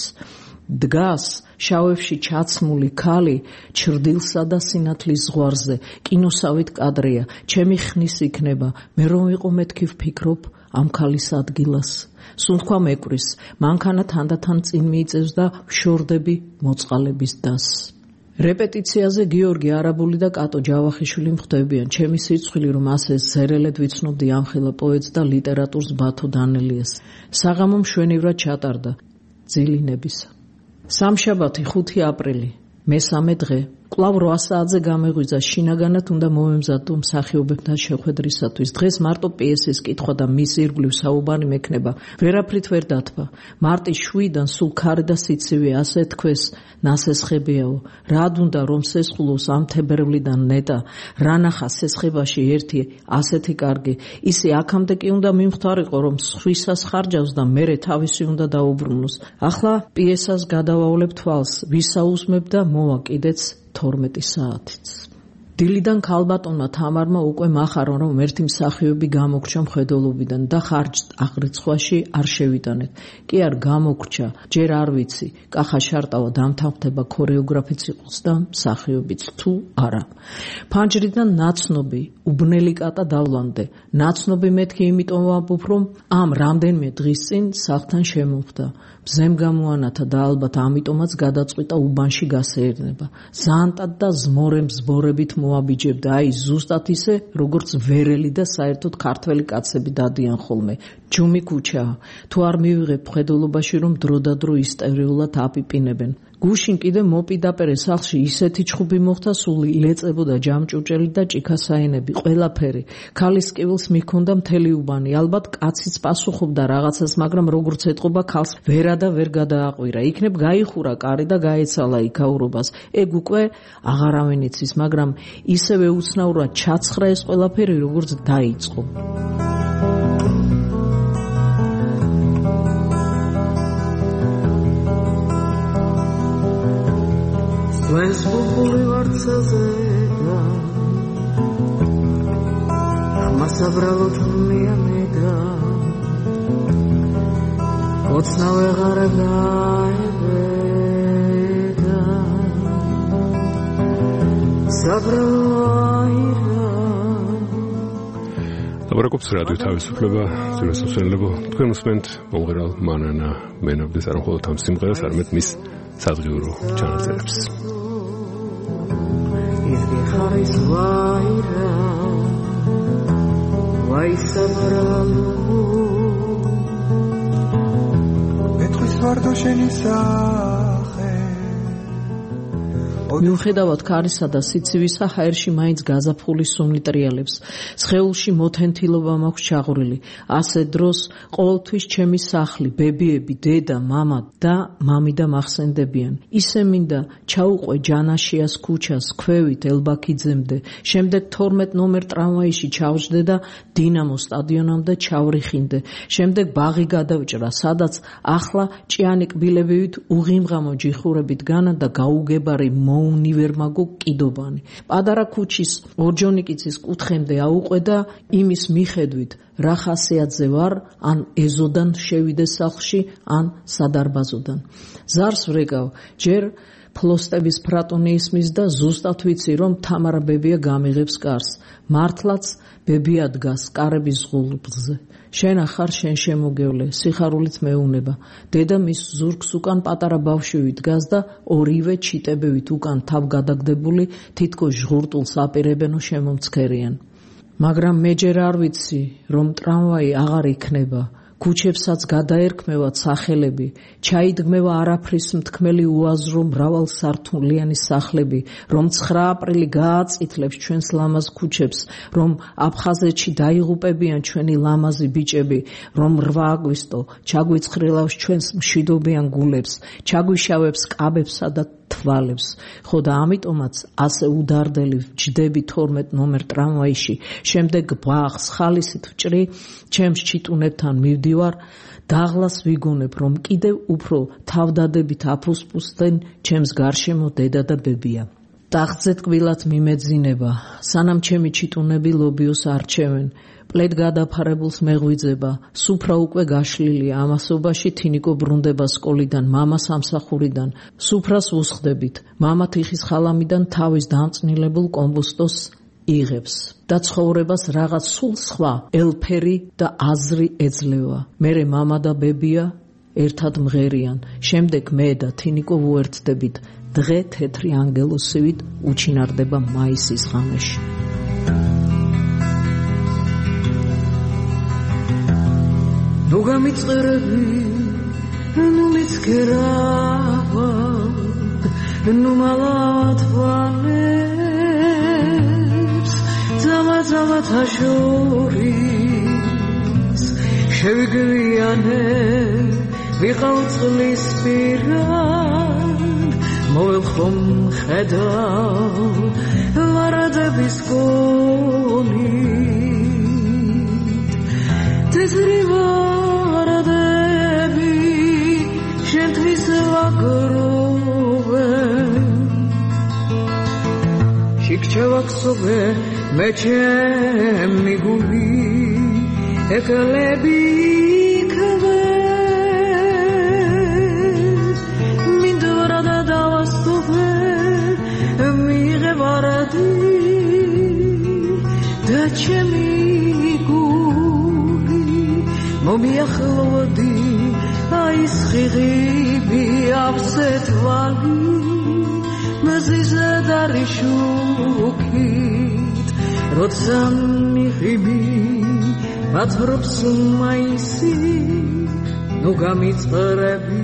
დგას შავებში ჩაცმული ქალი ჩრდილსა და სინათლის ზღვარზე. კინოსავით კადრია. ჩემი ხნის იქნება. მე რომ ვიყო მეთქი ვფიქრობ ამ ქალის ადგილას. სუნთქვა მეკვრის. მანქანა თანდათან წინ მიიწევს და ვშორდები მოწყალების დასს. რეპეტიციაზე გიორგი არაბული და კატო ჯავახიშვილი მხვდებიან. ჩემი სიცხვილი რომ ასე ზერელედ ვიცნობდი ამხელა პოეტს და ლიტერატურს ბათო დანელიას. საღამო მშვენივრად ჩატარდა. ძილი ნებისა. სამშაბათი, ხუთი აპრილი, მესამე დღე. კვლავ რვა საათზე გამეღვიძა. შინაგანად უნდა მომემზადო მსახიობებთან შეხვედრისათვის. დღეს მარტო პიესის კითხვა და მის ირგვლივ საუბარი მექნება. ვერაფრით ვერ დათვა. მარტის შვიდან სულ ქარი და სიცივე, ასე თქვეს, ნასესხებიაო. რად უნდა რომ სესხულოს ამ თებერვლიდან ნეტა, რა ნახა სესხებაში ერთი ასეთი კარგი. ისე აქამდე კი უნდა მიმხვდარიყო, რომ სხვისას ხარჯავს და მერე თავისი უნდა დაუბრუნოს. ახლა პიესას გადავავლებ თვალს, ვისაუზმებ და მოვა კიდეც თორმეტი საათიც. დილიდან ქალბატონმა თამარმა უკვე მახარო, რომ ერთი მსახიობი გამოგრჩა მხედველობიდან და ხარჯს აღრიცხვაში არ შევიტანეთ. კი არ გამოგრჩა, ჯერ არ ვიცი, კახა შარტავა დამთავრდება ქორეოგრაფიც იყოს და მსახიობიც თუ არა. ფანჯრიდან ნაცნობი, უბნელი კატა დავლამდე. ნაცნობი მეთქი იმიტომ ვამბობ, რომ ამ რამდენიმე დღის წინ სახლთან შემოვხდა. მზემ გამოანათა და ალბათ ამიტომაც გადაწყვიტა უბანში გასეერნება. ზანტად და ზმორემ ზბორებით მოაბიჯებდა. აი ზუსტად ისე, როგორც ვერელი და საერთოდ ქართველი კაცები დადიან ხოლმე. ჯუმი ქუჩა თუ არ მივიღებთ ხედულობაში რომ დროდადრო ისტორიულად აპიპინებენ გუშინ კიდე მოპიდაპირე სახლში ისეთი ჩხუბი მოხდა სული ილეწებოდა ჯამჭუჭელი და ჭიქასაენები ყველაფერი ქალის კივილს მიქონდა მთელი უბანი ალბათ კაციც პასუხობდა რაღაცას მაგრამ როგორც ეთყობა ქალს ვერა და ვერ გადააყვირა იქნებ გაიხურა კარი და გაეცალა იქაურობას ეგ უკვე აღარავინ იცის მაგრამ ისევე უცნაურად ჩაცხრა ეს ყველაფერი როგორც დაიწყო Wes populi vartseze da Masabralo tmia meda Kotsna vegare gaibeda Sabralo aira Labrაკობს რადიო თავისუფლება, ძიროსასწავლებლო, თქვენ უსმენთ მომღერალ მანანა მენაბდეს არ მხოლოდ ამ სიმღერას, არამედ მის სადღიურო ჩანაწერებს. Haris vaira vai sabralo Petris vardo shenisa მიუხედავად ქარისა და სიცივისა ჰაერში მაინც გაზაფხული სუნი ტრიალებს სხეულში მოთენთილობა მაქვს ჩაღვრილი ასე დროს ყოველთვის ჩემი სახლი ბებიები დედა მამა და მამიდა მახსენდებიან ისე მინდა ჩაუყვე ჯანაშიას ქუჩას ქვევით ელბაქიძემდე შემდეგ თორმეტ ნომერ ტრამვაიში ჩავჯდე და დინამო სტადიონამდე ჩავრიხინდე შემდეგ ბაღი გადავჭრა სადაც ახლა ჭიანი კბილებივით უღიმღამო ჯიხურებით განა და გაუგებარი უნივერმაგო კიდობანი. პადარა ქუჩის ორჯონიკიცის კუთხემდე აუყვე და იმის მიხედვით რა ხასიათზე ვარ, ან ეზოდან შევიდე სახლში, ან სადარბაზოდან. ზარს ვრეკავ, ჯერ ფლოსტების ფრატონი ისმის და ზუსტად ვიცი, რომ თამარა ბებია გამიღებს კარს. მართლაც ბებია დგას კარების ღულბზე. შენ ახარ შენ შემოგევლე, სიხარულით მეუნება. დედა მის ზურგს უკან პატარა ბავშვი დგას და ორივე ჩიტებივით უკან თავ გადაგდებული თითქოს ჟღურტულს აპირებენო შემომცქერიან. მაგრამ მე ჯერ არ ვიცი, რომ ტრამვაი აღარ იქნება. ქუჩებსაც გადაერქმევათ სახელები, ჩაიდგმევა არაფრის მთქმელი უაზრო მრავალსართულიანი სახლები, რომ ცხრა აპრილი გააწითლებს ჩვენს ლამაზ ქუჩებს, რომ აფხაზეთში დაიღუპებიან ჩვენი ლამაზი ბიჭები, რომ რვა აგვისტო ჩაგვიცხრილავს ჩვენს მშვიდობიან გულებს, ჩაგვიშავებს კაბებსა და თვალებს. ხო და ამიტომაც ასე უდარდელი ვჯდები თორმეტ ნომერ ტრამვაიში, შემდეგ ბაღს ხალისით ვჭრი, ჩემს ჩიტუნებთან მივდივარ, დაღლას ვიგონებ, რომ კიდევ უფრო თავდადებით აფუსფუსდნენ ჩემს გარშემო დედა და ბებია. ტახტზე ტკბილად მიმეძინება, სანამ ჩემი ჩიტუნები ლობიოს არჩევენ, პლედ გადაფარებულს მეღვიძება, სუფრა უკვე გაშლილია, ამასობაში თინიკო ბრუნდება სკოლიდან, მამა სამსახურიდან, სუფრას უსხდებით, მამა თიხის ხალამიდან თავის დამწნილებულ კომბოსტოს იღებს და ცხოვრებას რაღაც სულ სხვა ელფერი და აზრი ეძლევა. მერე მამა და ბებია ერთად მღერიან, შემდეგ მე და თინიკო ვუერთდებით, დღე თეთრი ანგელოსივით უჩინარდება მაისის ღამეში. ნუ გამიწყერები, ნუ მიცქერავა, ნუ მალათვალებს, ძამაძამათ აშორის, შევიგვიანე, ვიყავ წყლის პირად, მოელხომ ხედავ, ვარადების გონით, თეთრი ვარადები, შენთვის ვაგროვებ, შიქჩევაქსობე, მე ჩემი გული, ეკალები იქվეს, მინდვრა და დავასწობე, მიიღე ვარადი, და ჩემი გული, მომიახლოვდი, აი სხიღიბი აფსე თვალი, მზიზე დარიშუქით, როცა მიხიბი, ვაძვრობს მაისი ნუ გამიწყრები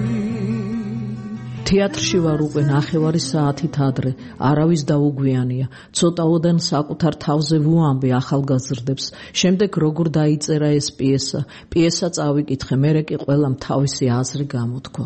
თეატრში ვარ უკვე ნახევარი საათით ადრე არავის დაუგვიანია ცოტაოდან საკუთარ თავზე ვუამბე ახალგაზრდებს შემდეგ როგორ დაიწერა ეს პიესა პიესა წავიკითხე მერე კი ყველამ თავისი აზრი გამოთქვა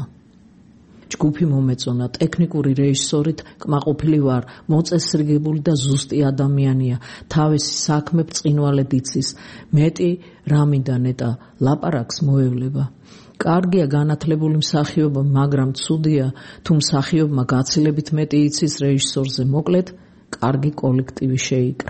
ჯგუფი მომეწონა ტექნიკური რეჟისორით კმაყოფილი ვარ მოწესრიგებული და ზუსტი ადამიანია თავისი საქმე ბრწყინვალედ იცის მეტი რამიდან ნეტა ლაპარაკს მოევლება კარგია განათლებული მსახიობი მაგრამ ცუდია თუ მსახიობმა გაცილებით მეტი იცის რეჟისორზე მოკლედ კარგი კოლექტივი შეიკრა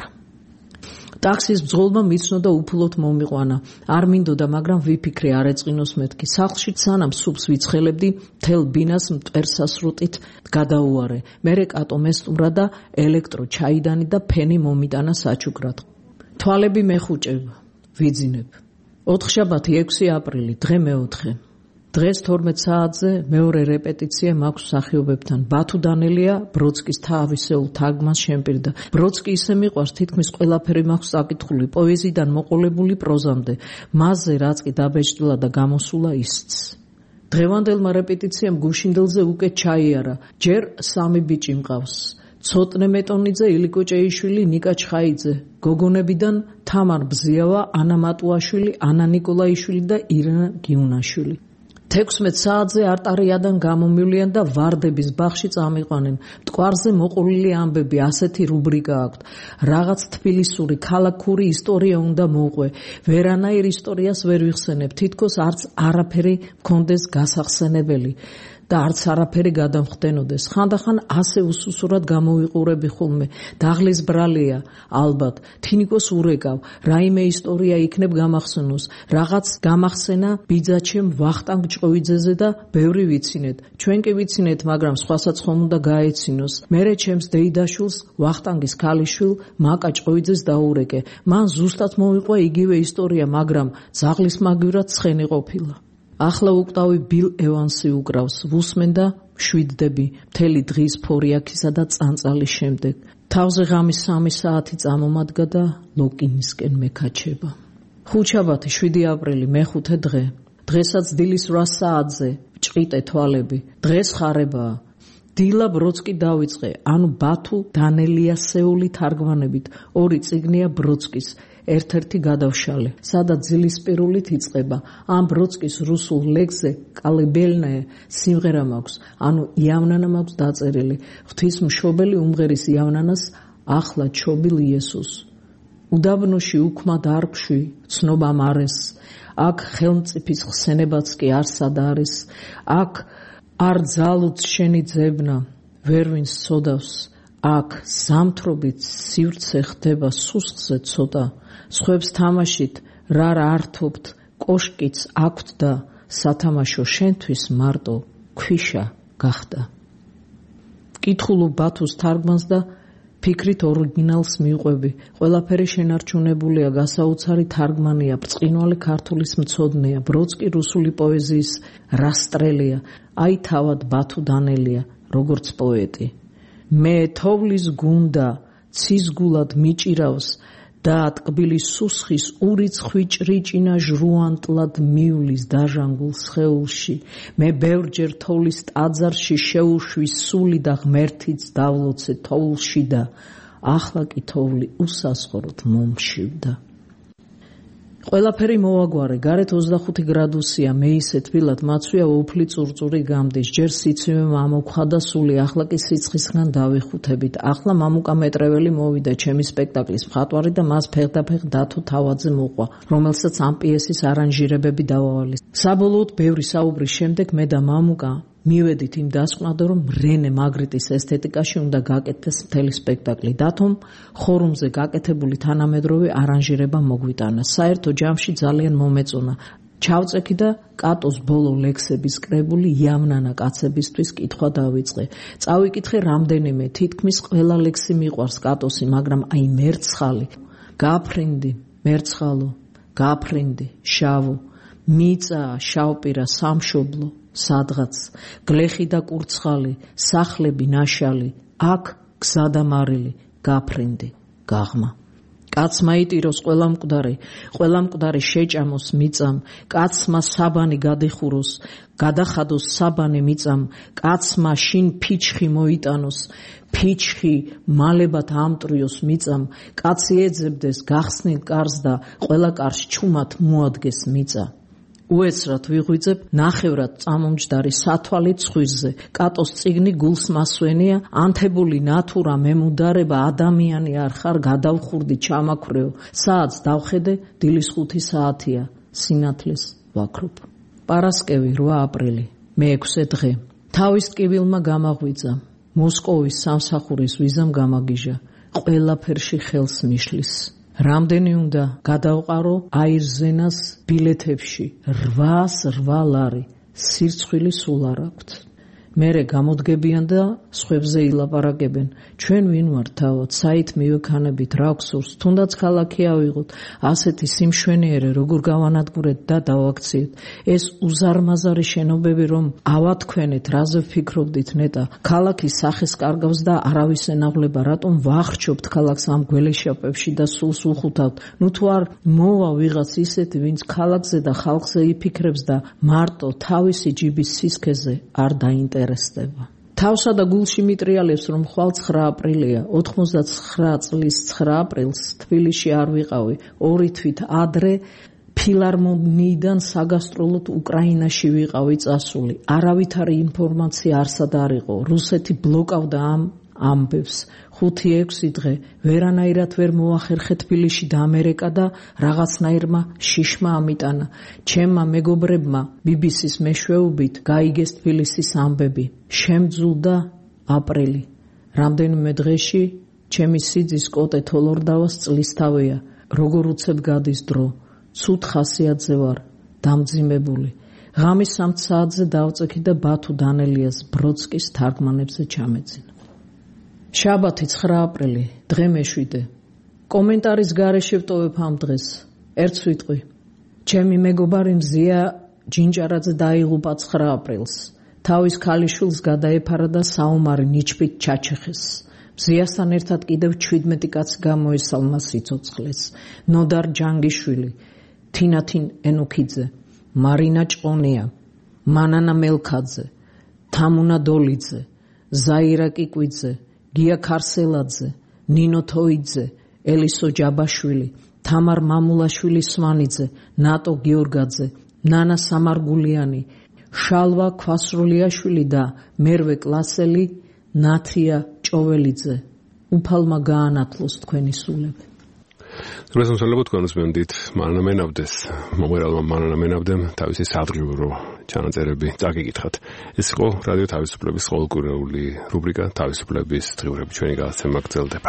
ტაქსის ბრძოლმა მიცნოდა უფლოდ მომიყვანა არ მინდოდა მაგრამ ვიფიქრე არ ეწყინოს მეთქი სახლში სანამ სუპს ვიცხელებდი თელ ბინას მტვერსასრუტით გადაუარე მერე კატო მესტუმრა და ელექტრო ჩაიდანი და ფენი მომიტანა საჩუქრად თვალები მეხუჭებ ვიძინებ ოთხშაბათი ექვსი აპრილი დღე მეოთხე დღეს თორმეტ საათზე მეორე რეპეტიცია მაქვს მსახიობებთან ბათუ დანელია ბროდსკის თავისეულ თარგმანს შემპირდა ბროდსკი ისე მიყვარს თითქმის ყველაფერი მაქვს საკითხული პოეზიიდან მოყოლებული პროზამდე მასზე რაც კი დაბეჭდილა და გამოსულა ისიც დღევანდელმა რეპეტიციამ გუშინდელზე უკეთ ჩაიარა ჯერ სამი ბიჭი მყავს ცოტნე მეტონიძე ილიკო ჭეიშვილი ნიკა ჩხაიძე გოგონებიდან თამარ ბზიავა ანა მატუაშვილი ანა ნიკოლაიშვილი და ირანა გიუნაშვილი თექვსმეტ საათზე არტარიადან გამომივლიან და ვარდების ბაღში წამიყვანენ მტკვარზე მოყოლილი ამბები ასეთი რუბრიკა აქვთ რაღაც თბილისური ქალაქური ისტორია უნდა მოყვე ვერანაირ ისტორიას ვერ ვიხსენებ თითქოს არც არაფერი მქონდეს გასახსენებელი და არც არაფერი გადამხდენოდეს ხანდახან ასე უსუსურად გამოვიყურები ხოლმე დაღლის ბრალია ალბათ თინიკოს ურეკავ რაიმე ისტორია იქნებ გამახსენოს რაღაც გამახსენა ბიძაჩემ ვახტანგ ჭყოვიძეზე და ბევრი ვიცინეთ ჩვენ კი ვიცინეთ მაგრამ სხვასაც ხომ უნდა გაეცინოს მერე ჩემს დეიდაშვილს ვახტანგის ქალიშვილ მაკა ჭყოვიძეს დაურეკე მან ზუსტად მოვიყვა იგივე ისტორია მაგრამ ზაღლის მაგივრად ცხენი ყოფილა ახლა უკტავი ბილ ევანსი უკრავს ვუსმენ და შვიდდები მთელი დღის ფორიაქისა და წანწალის შემდეგ თავზე ღამის სამი საათი წამომადგა და ლოკინისკენ მეკაჩება ხუთშაბათი შვიდი აპრილი მეხუთე დღე დღესაც დილის რვა საათზე ჭყიტე თვალები დღეს ხარებაა დილა ბროდსკი დავიწყე ანუ ბათუ დანელიასეული თარგმანებით ორი წიგნია ბროდსკის ერთ-ერთი გადავშალე სადაც ძილისპირულით იწყება ამ ბროდსკის რუსულ ლექსზე კალიბელნაე სიმღერა მაქვს ანუ იავნანა მაქვს დაწერილი ღვთისმშობელი უმღერის იავნანას ახლა ჩობილ იესოს უდაბნოში უქმა დარგვში ცნობა მარეს აქ ხელმწიფის ხსენებაც კი არსად არის აქ არ ძალუც შენი ძებნა ვერ ვინს ცოდავს აქ ზამთრობით სივრცე ხდება სუსხზე ცოტა სხვებს თამაშით რა რა ართობთ კოშკიც აქვთ და სათამაშო შენთვის მარტო ქვიშა გახდა კითხულობ ბათუს თარგმანს და ფიქრით ორიგინალს მიყვები ყველაფერი შენარჩუნებულია გასაოცარი თარგმანია ბრწყინვალე ქართულის მცოდნეა ბროდსკი რუსული პოეზიის რასტრელია აი თავად ბათუ დანელია როგორც პოეტი მე თოვლის გუნდა ცისგულად მიჭირავს და ტკბილის სუსხის ურიცხვი ჭრიჭინა ჟრუანტლად მიulis დაჟანგულ სხეულში მე ბევრჯერ თოვლის ტაძარში შეუშვი სული და ღმერთიც დავლოცე თოვლში და ახლა კი თოვლი უსასხოროდ მომშივდა ყველაფერი მოვაგვარე გარეთ ოცდახუთი გრადუსია მე ისე თბილად მაცვია უფლი წურწური გამდის ჯერ სიცივე მამოქვა და სული ახლა კი სიცხისგან დავიხუთებით ახლა მამუკა მეტრეველი მოვიდა ჩემი სპექტაკლის მხატვარი და მას ფეხდაფეხ დათო თავაძე მოყვა რომელსაც ამ პიესის არანჟირებები დავავალეს საბოლოოდ ბევრი საუბრის შემდეგ მე და მამუკა მივედით იმ დასკვნად რომ რენე მაგრიტის ესთეტიკაში უნდა გაკეთდეს მთელი სპექტაკლი დათომ ხორუმზე გაკეთებული თანამედროვე არანჟირება მოგვიტანა საერთო ჯამში ძალიან მომეწონა ჩავწექი და კატოს ბოლო ლექსების კრებული იავნანა კაცებისთვის კითხვა დავიწყე წავიკითხე რამდენიმე თითქმის ყველა ლექსი მიყვარს კატოსი მაგრამ აი მერცხალი გაფრინდი მერცხალო გაფრინდი შავო მიწა შავპირა სამშობლო სადღაც გლეხი და კურცხალი სახლები ნაშალი აქ გზადამარილი გაფრინდი გაღმა კაცმა იტიროს ყველა მკვდარი, ყველა მკვდარი შეჭამოს მიწამ, კაცმა საბანი გადიხუროს, გადახადოს საბანი მიწამ, კაცმა შინ ფიჩხი მოიტანოს, ფიჩხი მალებად ამტრიოს მიწამ, კაცი ეძებდეს გახსნილ კარს და ყველა კარს ჩუმად მოადგეს მიწა. უეცრად ვიღვიძებ ნახევრად წამომჯდარი სათვალით ცხვირზე, კატოს წიგნი გულს მასვენია, ანთებული ნათურა მემუდარება ადამიანი არ ხარ გადავხურდი ჩამაქვრეო, საათს დავხედე დილის ხუთი საათია, სინათლეს ვაქრობ. პარასკევი რვა აპრილი, მეექვსე დღე. თავის ტკივილმა გამაღვიძა, მოსკოვის სამსახურის ვიზამ გამაგიჟა, ყველაფერში ხელს მიშლის. რამდენი უნდა გადავყარო აირზენას ბილეთებში, რვას რვა ლარი, სირცხვილი სულ არ აქვთ. მერე გამოდგებიან და სხვებზე ილაპარაკებენ, ჩვენ ვინ ვართ თავად, საით მივექანებით, რა გვსურს, თუნდაც ქალაქი ავიღოთ, ასეთი სიმშვენიერე როგორ გავანადგურეთ და დავაქციეთ. ეს უზარმაზარი შენობები რომ ავათქვენეთ, რაზე ვფიქრობდით ნეტა, ქალაქის სახეს კარგავს და არავის ენაღლება, რატომ ვახრჩობთ ქალაქს ამ გველეშაპებში და სულს უხუთავთ, ნუ თუ არ მოვა ვიღაც ისეთი, ვინც ქალაქზე და ხალხზე იფიქრებს და მარტო თავისი ჯიბის სისქეზე არ დაინტერესდება. თავსა და გულში მიტრიალებს რომ ხვალ ცხრა აპრილია, ოთხმოცდაცხრა წლის ცხრა აპრილს თბილისში არ ვიყავი, ორი თვით ადრე ფილარმონიიდან საგასტროლოდ უკრაინაში ვიყავი წასული. არავითარი ინფორმაცია არსად არ იყო, რუსეთი ბლოკავდა ამ ამბებს. ხუთი ექვსი დღე ვერანაირად ვერ მოახერხე თბილისში დაამერეკა და რაღაცნაირმა შიშმა ამიტანა. ჩემმა მეგობრებმა ბი ბი სის მეშვეობით გაიგეს თბილისის ამბები. შემძულდა აპრილი. რამდენიმე დღეში ჩემი სიძის კოტე თოლორდავას წლისთავია. როგორ უცებ გადის დრო. ცუდ ხასიათზე ვარ, დამძიმებული. ღამის სამ საათზე დავწექი და ბათუ დანელიას ბროდსკის თარგმანებზე ჩამეძინა. შაბათი ცხრა აპრილი, დღე მეშვიდე. კომენტარის გარეშე ვტოვებ ამ დღეს. ერთ სიტყვი. ჩემი მეგობარი მზია ჯინჯარაძე დაიღუპა ცხრა აპრილს. თავის ქალიშვილს გადაეფარა და საომარი ნიჩბით ჩაჩეხეს. მზიასთან ერთად კიდევ ჩვიდმეტი კაცი გამოესალმა სიცოცხლეს. ნოდარ ჯანგიშვილი, თინათინ ენუქიძე, მარინა ჭყონია, მანანა მელქაძე, თამუნა დოლიძე, ზაირა კიკვიძე, გია ქარსელაძე, ნინო თოიძე, ელისო ჯაბაშვილი, თამარ მამულაშვილი სვანიძე, ნატო გიორგაძე, ნანა სამარგულიანი, შალვა ქვასრულიაშვილი და მერვე კლასელი, ნათია ჭოველიძე. უფალმა გაანათლოს თქვენი სულები. Რესურსებად თქვენს მენდით მანანა მენავდეს, მომერალმა მანანა მენავდემ თავისი სადღიურო ჩანაწერები წაგიკითხათ. ეს იყო რადიო თავისუფლების ყოველკვირეული რუბრიკა თავისუფლების დღიურები, ჩვენი გადაცემა გრძელდება.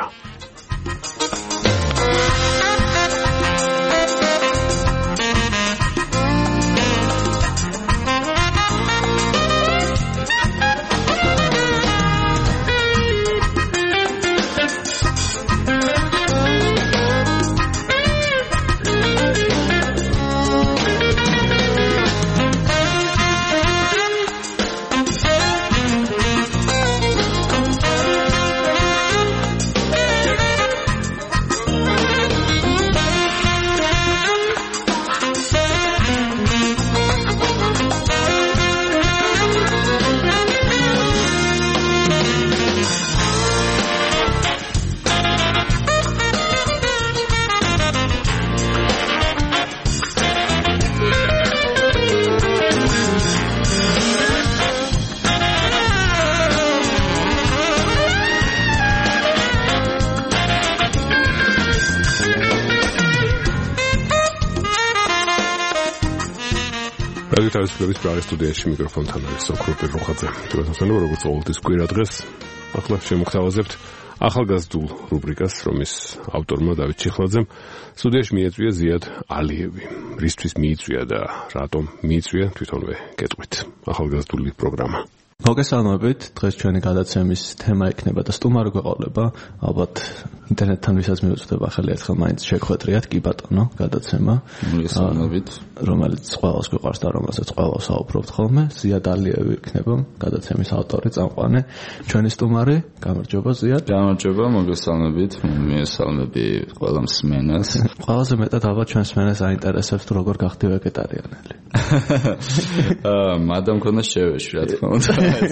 თავისუფლების პრაღის სტუდიაში მიკროფონთან არის სოკროპი როხაძე. თქვენთან როგორც ყოველთვის კვირა დღეს ახლა შემოგთავაზებთ ახალგაზრდულ რუბრიკას, რომლის ავტორმა დავით ჩიხლაძემ სტუდიაში მიეწვია ზიად ალიევი. რისთვის მიიწვია და რატომ მიიწვია თვითონვე გეტყვით. ახალგაზრდული პროგრამა. მოგესალმებით, დღეს ჩვენი გადაცემის თემა იქნება და სტუმარი გვეყოლება, ალბათ ინტერნეტთან ვისაც მიუწვდება ახალი ერთხელ მაინც შეგხვედრიათ კი ბატონო გადაცემა მოგესალმებით რომელიც ყველას გვიყვარს და რომელსაც ყველა საუბრობთ ხოლმე ზიად ალიევი იქნება გადაცემის ავტორი წამყვანი ჩვენი სტუმარი გამარჯობა ზიად გამარჯობა მოგესალმებით მიესალმები ყველა მსმენელს ყველაზე მეტად ალბათ ჩვენს მსმენელს აინტერესებს თუ როგორ გახდი ვეგეტარიანელი აა მადამ ქონდა შევეში რა თქმა უნდა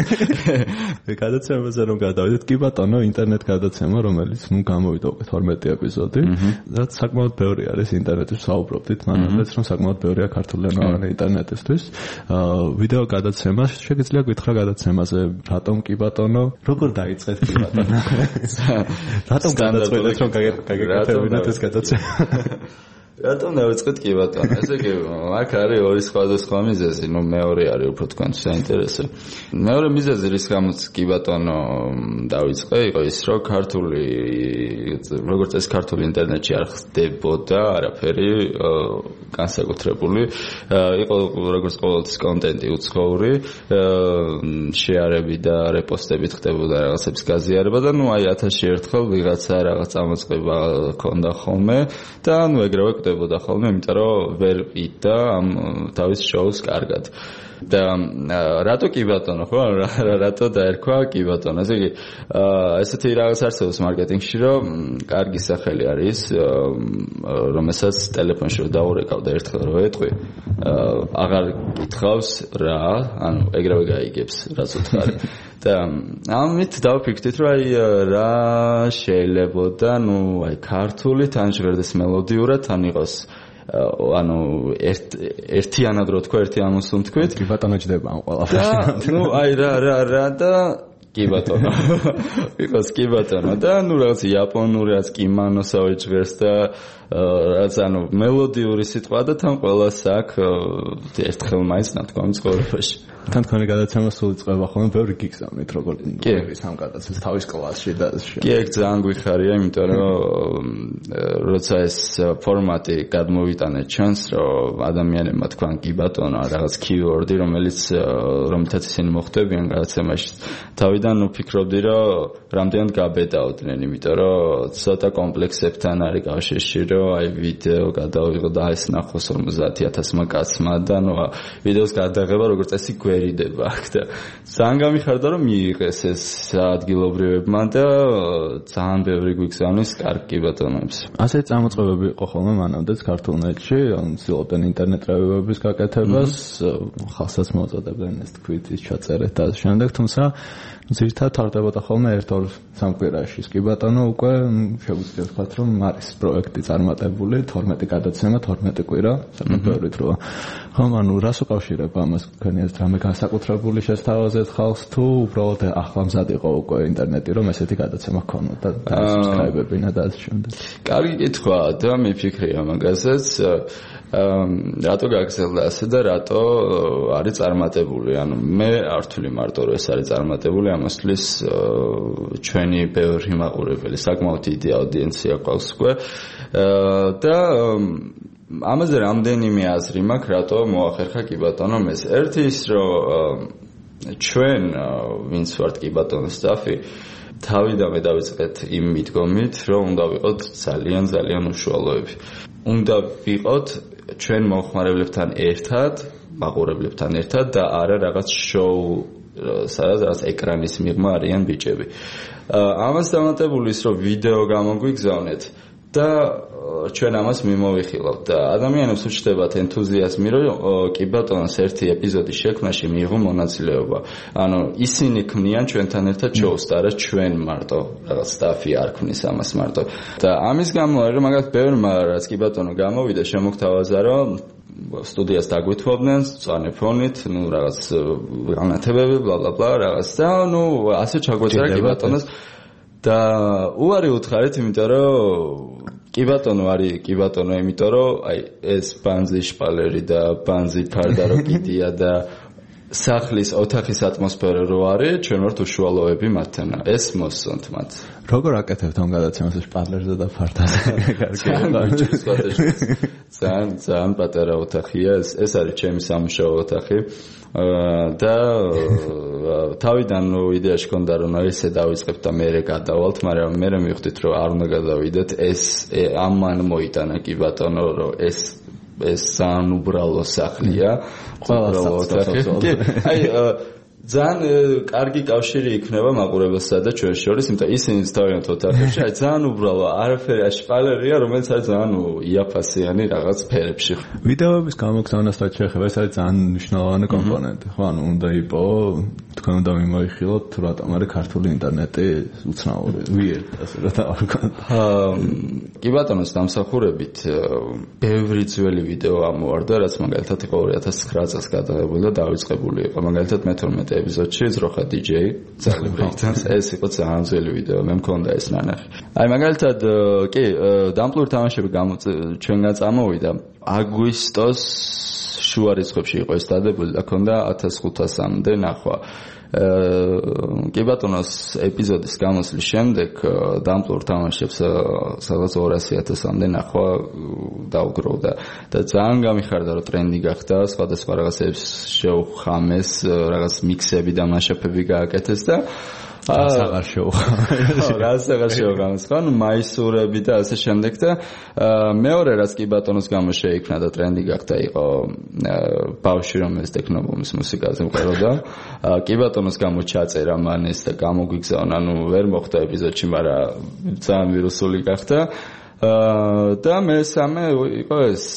გადაცემაზე რომ გადავიდეთ კი ბატონო ინტერნეტ გადაცემა რომელიც ნუ გამოვიდა უკვე თორმეტი ეპიზოდი რაც საკმაოდ ბევრი არის ინტერნეტის საუბრობდით მანამდეც რომ საკმაოდ ბევრია ქართულენოვანი ინტერნეტისთვის ვიდეო გადაცემა შეგიძლია გითხრა გადაცემაზე რატომ კი ბატონო როგორ დაიწყეთ კი ბატონო რატომ გადაწყვეტეთ რომ გაგეკეთებინათ ეს გადაცემა რატომ დავიწყეთ კი ბატონო ესე იგი აქ არის ორი სხვადასხვა მიზეზი ნუ მეორე არის უფრო თქვენ საინტერესო მეორე მიზეზი რის გამოც კი ბატონო დავიწყე იყო ის რომ ქართული როგორც ეს ქართული ინტერნეტში არ ხდებოდა არაფერი განსაკუთრებული იყო როგორც ყოველთვის კონტენტი უცხოური შეარები და რეპოსტებით ხდებოდა რაღაცების გაზიარება და ნუ აი ათასში ერთხელ ვიღაცა რაღაც წამოწყება ქონდა ხოლმე და ნუ ეგრევე ხდებოდა ხოლმე, იმიტომ რომ ვერ ყიდა ამ თავის შოუს კარგად. და რატო კი ბატონო ხო? რატო დაერქვა კი ბატონო? ესე იგი, ესეთი რაღაც არსებობს მარკეტინგში, რომ კარგი სახელი არის, რომელსაც ტელეფონში რომ დაურეკავ და ერთხელ რომ ეტყვი, აღარ გითხავს რა, ანუ ეგრევე გაიგებს, რაც უთხარი. და ამით დავფიქრდით, რომ აი რა შეიძლებოდა, ნუ აი ქართული თან ჟღერდეს მელოდიურად, თან იყოს ანუ ერთიანად რო თქვა, ერთი ამოსულ თქვით. კი ბატონო ჯდება ამ ყველაფერში. ნუ აი რა რა რა და კი ბატონო. იყოს კი ბატონო და ნუ რაღაც იაპონური რაც კიმანოსავე ჟღერს და რაც ანუ მელოდიური სიტყვა და თან ყველას აქვს ერთხელ მაინც ნათქვამი ცხოვრებაში. თან თქვენი გადაცემა სულ იწყება ხოლმე ბევრი გიგზავნით როგორ ის ამ გადაცემას თავის კლასში და კი ეგ ძალიან გვიხარია იმიტომ რომ როცა ეს ფორმატი გადმოვიტანეთ ჩანს რომ ადამიანებმა თქვან კი ბატონო რაღაც keyword-ი რომელიც რომელთაც ისინი მოხვდებიან გადაცემაში თავიდან ვფიქრობდი რომ რამდენად გაბედაოდნენ იმიტომ რომ ცოტა კომპლექსებთან არის კავშირში რომ აი ვიდეო გადავიღო და ეს ნახოს ორმოცდაათი ათასმა კაცმა და ნუ ვიდეოს გადაღება როგორც წესი გვერიდება აქ და ძალიან გამიხარდა რომ მიიღეს ეს ადგილობრივებმა და ძალიან ბევრი გვიგზავნის კარგი ბატონებს. ასე წამოწყებები იყო ხოლმე მანამდეც ქართულ ნეტში, ცდილობდნენ ინტერნეტ რევიუების გაკეთებას, ხალხსაც მოუწოდებდნენ ეს თქვით ის ჩაწერეთ და ამ შემდეგ, თუმცა ძირითადად თარდებოდა ხოლმე ერთ-ორ სამ კვირაში. კი ბატონო უკვე შეგვიძლია ვთქვათ რომ არის პროექტი წარმატებული, თორმეტი გადაცემა, თორმეტი კვირა, საკუთარი დროა. ხომ ანუ რას უკავშირება ამას თქვენი ეს რამე განსაკუთრებული შესთავაზეთ ხალხს თუ უბრალოდ ახლა მზად იყო უკვე ინტერნეტი რომ ესეთი გადაცემა გქონოდა და subscribe-ებინა და ასე შემდეგ. კარგი კითხვა და მიფიქრია მაგასაც რატო გაგრძელდა ასე და რატო არის წარმატებული. ანუ მე არ ვთვლი მარტო რომ ეს არის წარმატებული, ამასთვის ჩვენი ბევრი მაყურებელი, საკმაოდ დიდი აუდიენცია ყავს უკვე და ამაზე რამდენიმე აზრი მაქვს, რატო მოახერხა კი ბატონო ეს. ერთი ის რომ ჩვენ ვინც ვართ კი ბატონო სტაფი თავიდანვე დავიწყეთ იმ მიდგომით, რომ უნდა ვიყოთ ძალიან ძალიან უშუალოები. უნდა ვიყოთ ჩვენ მომხმარებლებთან ერთად, მაყურებლებთან ერთად და არა რაღაც შოუ სადაც რაღაც ეკრანის მიღმა არიან ბიჭები. ამას დამატებული ის რომ ვიდეო გამოგვიგზავნეთ და ჩვენ ამას მიმოვიხილავთ და ადამიანებს უჩნდებათ ენთუზიაზმი რომ კი ბატონოს ერთი ეპიზოდის შექმნაში მიიღო მონაწილეობა. ანუ ისინი ქმნიან ჩვენთან ერთად შოუს და არა ჩვენ მარტო რაღაც სტაფი არ ქმნის ამას მარტო. და ამის გამო არის რომ მაგათ ბევრმა რაც კი ბატონო გამოვიდა შემოგთავაზა რომ სტუდიას დაგვითმობდნენ მწვანე ფონით, ნუ რაღაც განათებები, ბლა ბლა ბლა რაღაც და ნუ ასე ჩაგვეწერა კი ბატონოს და უარი უთხარით, იმიტომ რომ კი ბატონო არის კი ბატონო, იმიტომ რომ აი ეს ბანზი შპალერი და ბანზი ფარდა რო კიდია და სახლის ოთახის ატმოსფერო რო არის, ჩვენ ვართ უშუალოები მათთან. ეს მოსწონთ მათ. როგორ აკეთებთ ამ გადაცემას შპალერზე და ფართაზე? ძალიან ძალიან პატარა ოთახია, ეს ეს არის ჩემი სამუშაო ოთახი. და თავიდან იდეაში ჰქონდა რომ ესე დავიწყებთ და მე გადავალთ, მაგრამ მე მივხვდით რომ არ უნდა გადავიდეთ, ეს ამან მოიტანა კი ბატონო რომ ეს ეს ძალიან უბრალო სახლია, უბრალო ოთახი. აი ძალიან კარგი კავშირი იქნება მაყურებელსა და ჩვენ შორის, იმიტომ ისინი თავიანთ ოთახებში, აი ძალიან უბრალო, არაფერი შპალერია, რომელიც არის ძალიან იაფასიანი რაღაც ფერებში. ვიდეოების გამოგზავნასთან შეეხება, ეს არის ძალიან მნიშვნელოვანი კომპონენტი. ხო, ანუ უნდა იყო, თქვენ უნდა მიმოიხილოთ, თუ რატომ არის ქართული ინტერნეტი უცნაური. ვიერთ, ასე რა დავარქვა. კი ბატონოს დამსახურებით ბევრი ძველი ვიდეო ამოვარდა, რაც მაგალითად იყო ორი ათას ცხრა წელს გადაღებული და დავიწყებული იყო. მაგალითად მეთორმეტე ეპიზოდში ძროხა დიჯეი ძალებრიκτანს ეს იყო ძალიან ძველი ვიდეო, მე მქონდა ეს ნანახი. აი მაგალითად კი დამპლური თამაშები ჩვენგან წამოვიდა აგვისტოს შუა რიცხვებში იყო ეს დადებული და ქონდა ათას ხუთასამდე ნახვა. კი ბატონოს ეპიზოდის გამოსვლის შემდეგ დამპლურ თამაშებს სადღაც ორასი ათასამდე ნახვა დაუგროვდა და ძალიან გამიხარდა რომ ტრენდი გახდა, სხვადასხვა რაღაცებს შეუხამეს, რაღაც მიქსები და მასშტაბები გააკეთეს და აღარ შეუხამეს. ხო, აღარ შეუხამეს, ხო, მაისურები და ასე შემდეგ და მეორე რაც კი ბატონოს გამო შეიქმნა და ტრენდი გახდა იყო ბავშვი რომელიც ტექნობომის მუსიკაზე მღეროდა. კი ბატონოს გამო ჩაწერა მან ეს და გამოგვიგზავნა, ანუ ვერ მოხდა ეპიზოდში, მაგრამ ძალიან ვირუსული გახდა. და მესამე იყო ეს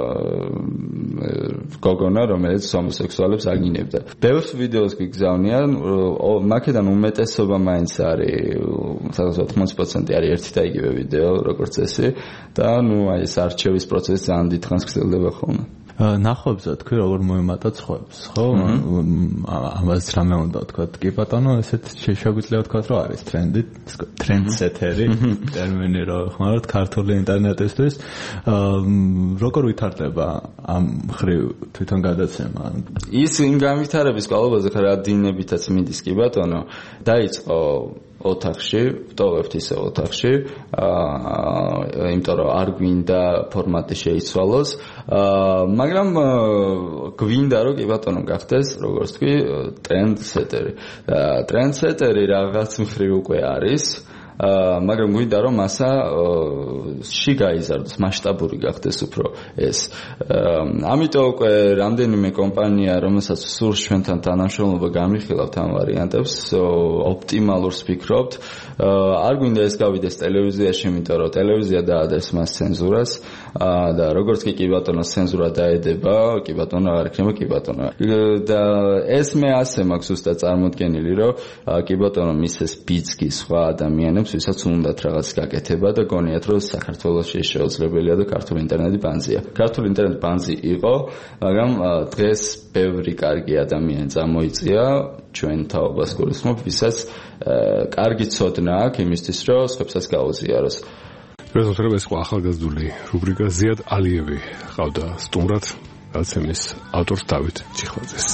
გოგონა, რომელიც ჰომოსექსუალებს აგინებდა. ბევრ ვიდეოს გიგზავნიან, მაქედან უმეტესობა მაინც არის, სადღაც ოთხმოცი პროცენტი არის ერთი და იგივე ვიდეო, როგორც ესე და ნუ აი ეს არჩევის პროცესი ძალიან დიდხანს გრძელდება ხოლმე. ნახვებზე თქვი როგორ მოემატა ცხოებს, ხო? ამას რამე უნდა ვთქვა? კი ბატონო, ესეთ შეგვიძლია ვთქვა, რომ არის ტრენდი, ტრენდსეტერი ტერმინი რო ხმარობთ ქართული ინტერნეტისთვის. როგორ ვითარდება ამ ხრივ თვითონ გადაცემა? ის იმ განვითარების კვალობაზე ხარ დინებითაც მიდის, კი ბატონო. დაიწყო ოთახში, ვტოვებთ ისე ოთახში, აა, იმიტომ რომ არ გვინდა ფორმატი შეიცვალოს, აა, მაგრამ გვინდა რომ კი ბატონო გახდეს, როგორც თქვი, ტრენდსეტერი. ტრენდსეტერი რაღაც მხრივ უკვე არის. აა მაგრამ გვინდა რომ მასა ში გაიზარდოს, მასშტაბური გახდეს უფრო ეს. ამიტომ უკვე რამდენიმე კომპანია, რომელსაც სურს ჩვენთან თანამშრომლობა გამიხილავთ ამ ვარიანტებს, ოპტიმალურს ვფიქრობთ. არ გვინდა ეს გავიდეს ტელევიზიაში, იმიტომ რომ ტელევიზია დაადებს მას ცენზურას და როგორც კი კი ბატონოს ცენზურა დაედება, კი ბატონო აღარ იქნება კი ბატონო. და ეს მე ასე მაქვს უბრალოდ წარმოდგენილი, რომ კი ბატონო მისცეს ბიძგი სხვა ადამიანებს, ვისაც უნდათ რაღაც გაკეთება და გონიათ რომ საქართველოში შეუძლებელია და ქართული ინტერნეტი ბანზია. ქართული ინტერნეტი ბანზი იყო, მაგრამ დღეს ბევრი კარგი ადამიანი წამოიწია ჩვენ თაობას გულისხმობ, ვისაც კარგი ცოდნა აქვს იმისთვის, რომ სხვებსაც გაუზიაროს. რეზულტატები ეს ახალგაზრდული რუბრიკა ზიად ალიევი ყავდა სტუმრად გაცემის ავტორს დავით ჩიხლაძეს.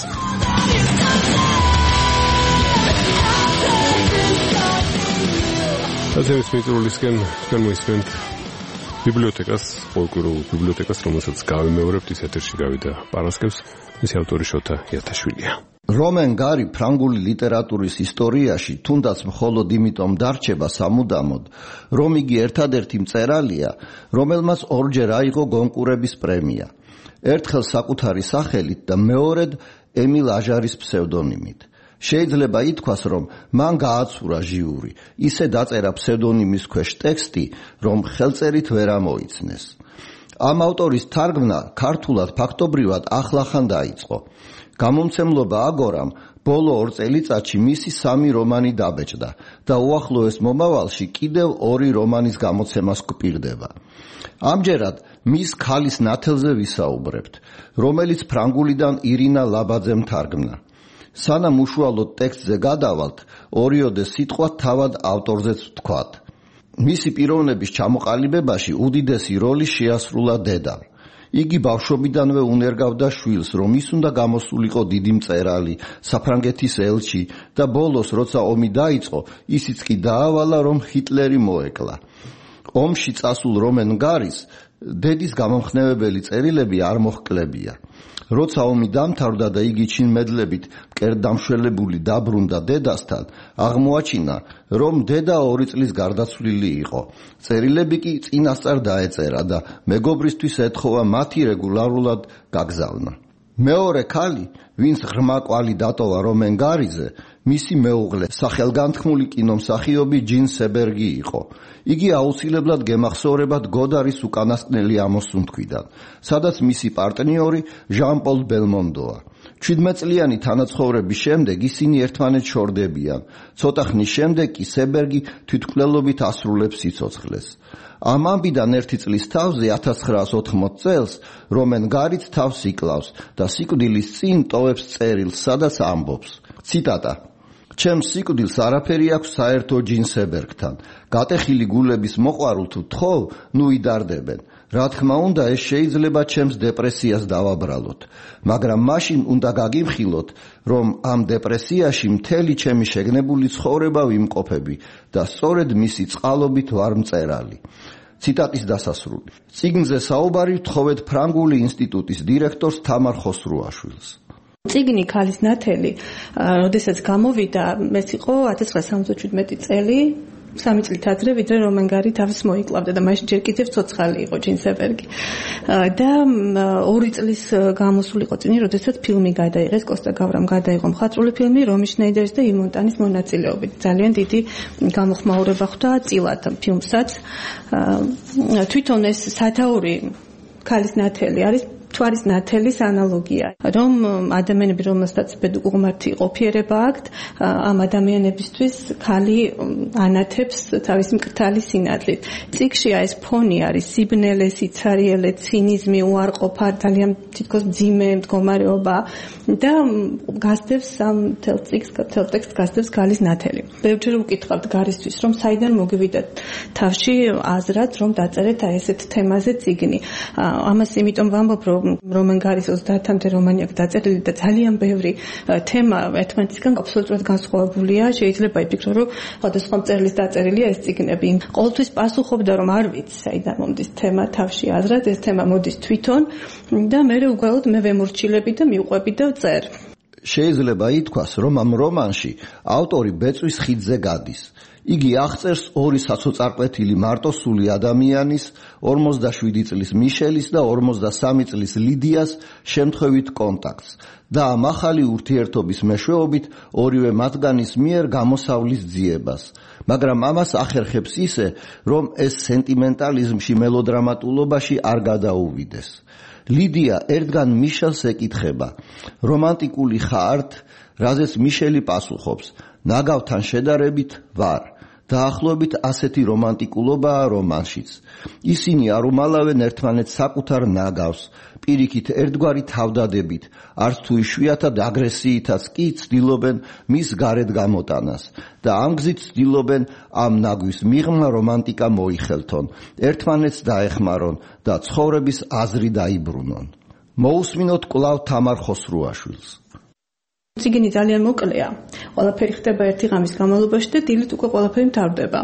გაცემის მიწურულისკენ თქვენ მოისმენთ ბიბლიოთეკას, პოლკურულ ბიბლიოთეკას, რომელსაც გავიმეორებთ, ის ეთერში გავიდა პარასკევს, მისი ავტორი შოთა იათაშვილია. რომენ გარი ფრანგული ლიტერატურის ისტორიაში თუნდაც მხოლოდ იმიტომ დარჩება სამუდამოდ, რომ იგი ერთადერთი მწერალია, რომელმაც ორჯერ აიღო გონკურების პრემია. ერთხელ საკუთარი სახელით და მეორედ ემილ აჟარის ფსევდონიმით. შეიძლება ითქვას, რომ მან გააცურა ჟიური, ისე დაწერა ფსევდონიმის ქვეშ ტექსტი, რომ ხელწერით ვერ ამოიცნეს. ამ ავტორის თარგმნა ქართულად ფაქტობრივად ახლახან დაიწყო. გამომცემლობა აგორამ ბოლო ორ წელიწადში მისი სამი რომანი დაბეჭდა და უახლოეს მომავალში კიდევ ორი რომანის გამოცემას გვპირდება. ამჯერად მის ქალის ნათელზე ვისაუბრებთ, რომელიც ფრანგულიდან ირინა ლაბაძემ თარგმნა. სანამ უშუალოდ ტექსტზე გადავალთ, ორიოდე სიტყვა თავად ავტორზეც ვთქვათ. მისი პიროვნების ჩამოყალიბებაში უდიდესი როლი შეასრულა დედამ. იგი ბავშვობიდანვე უნერგავდა შვილს, რომ ის უნდა გამოსულიყო დიდი მწერალი, საფრანგეთის ელჩი და ბოლოს, როცა ომი დაიწყო, ისიც კი დაავალა, რომ ჰიტლერი მოეკლა. ომში წასულ რომენ გარის დედის გამომხნევებელი წერილები არ მოჰკლებია. როცა ომი დამთავრდა და იგი ჩინმედლებით მკერდამშველებული დაბრუნდა დედასთან, აღმოაჩინა, რომ დედა ორი წლის გარდაცვლილი იყო. წერილები კი წინასწარ დაეწერა და მეგობრისთვის ეთხოვა მათი რეგულარულად გაგზავნა. მეორე ქალი, ვინც ღრმა კვალი დატოვა რომენ გარიზე, მისი მეუღლე, სახელგანთქმული კინომსახიობი ჯინ სებერგი იყო. იგი აუცილებლად გემახსოვრებათ გოდარის უკანასკნელი ამოსუნთქვიდან, სადაც მისი პარტნიორი ჟან-პოლ ბელმონდოა. შვიდმეტწლიანი თანაცხოვრების შემდეგ ისინი ერთმანეთს შორდებიან. ცოტა ხნის შემდეგ კი სებერგი თვითმკვლელობით ასრულებს სიცოცხლეს. ამ ამბიდან ერთი წლის თავზე ათას ცხრაას ოთხმოც წელს რომენ გარიც თავს იკლავს და სიკვდილის წინ ტოვებს წერილს, სადაც ამბობს. ციტატა: ჩემს სიკვდილს არაფერი აქვს საერთო ჯინ სებერგთან. გატეხილი გულების მოყვარულ თუ თხოვ, ნუ იდარდებენ. რა თქმა უნდა, ეს შეიძლება ჩემს დეპრესიას დავაბრალოთ, მაგრამ მაშინ უნდა გაგიმხილოთ, რომ ამ დეპრესიაში მთელი ჩემი შეგნებული ცხოვრება ვიმყოფები და სწორედ მისი წყალობით ვარ მწერალი. ციტატის დასასრული. წიგნზე საუბარი ვთხოვეთ ფრანგული ინსტიტუტის დირექტორს თამარ ხოსრუაშვილს. წიგნი ქალის ნათელი, როდესაც გამოვიდა, ეს იყო ათას ცხრაას სამოცდაშვიდმეტი წელი, სამი წლით ადრე, ვიდრე რომენ გარი თავის მოიკლავდა და მაშინ ჯერ კიდევ ცოცხალი იყო ჯინ სებერგი. და ორი წლის გამოსულიყო წინი, როდესაც ფილმი გადაიღეს, კოსტა გავრამ გადაიღო მხატვრული ფილმი რომი შნეიდერის და იმონტანის მონაწილეობით. ძალიან დიდი გამოხმაურება ხვდა წილად ფილმსაც. თვითონ ეს სათაური ქალის ნათელი არის თვარის ნათელის ანალოგია, რომ ადამიანები, რომელსაც ბედუყმართი ყოფიერება აქვთ, ამ ადამიანებისთვის ქალი ანათებს თავის მკრთალი სინათლით. წიგნში ეს ფონი არის სიბნელე, სიცარიელე, ცინიზმი, უარყოფა, ძალიან თითქოს მძიმე მდგომარეობა და გასდევს ამ თელ წიგნს, თელ ტექსტს გასდევს ქალის ნათელი. ბევრჯერ ვკითხავთ გარისთვის, რომ საიდან მოგივიდათ თავში აზრად, რომ დაწერეთ აი ესეთ თემაზე წიგნი. ამას იმიტომ ვამბობ, რომ რომენ გარის ოცდაათამდე რომანი აქვს დაწერილი და ძალიან ბევრი თემა ერთმანეთისგან აბსოლუტურად განსხვავებულია. შეიძლება იფიქრო, რომ სხვადასხვა მწერლის დაწერილია ეს წიგნები. ყოველთვის პასუხობდა, რომ არ ვიცი, საიდან მომდის თემა თავში აზრად, ეს თემა მოდის თვითონ და მე უბრალოდ მე ვემორჩილები და მივყვები და ვწერ. შეიძლება ითქვას, რომ ამ რომანში ავტორი ბეწვის ხიდზე გადის. იგი აღწერს ორი საცოწარკვეთილი მარტოსული ადამიანის, ორმოცდაშვიდი წლის მიშელის და ორმოცდასამი წლის ლიდიას შემთხვევით კონტაქტს და ამ ახალი ურთიერთობის მეშვეობით ორივე მათგანის მიერ გამოსავლის ძიებას. მაგრამ ამას ახერხებს ისე, რომ ეს სენტიმენტალიზმში, მელოდრამატულობაში არ გადაუვიდეს. ლიდია ერთგან მიშელს ეკითხება: რომანტიკული ხართ? რაზეც მიშელი პასუხობს: ნაგავთან შედარებით ვარ. დაახლოებით ასეთი რომანტიკულობაა რომანშიც. ისინი არ უმალავენ ერთმანეთს საკუთარ ნაგავს, პირიქით ერთგვარი თავდადებით, არც თუ იშვიათად აგრესიითაც კი ცდილობენ მის გარეთ გამოტანას და ამ გზით ცდილობენ ამ ნაგვის მიღმა რომანტიკა მოიხელთონ, ერთმანეთს დაეხმარონ და ცხოვრების აზრი დაიბრუნონ. მოусმინოთ კვლავ თამარ ხოსრუაშვილს. წიგნი ძალიან მოკლეა. ყველაფერი ხდება ერთი ღამის განმავლობაში და დილით უკვე ყველაფერი მთავრდება.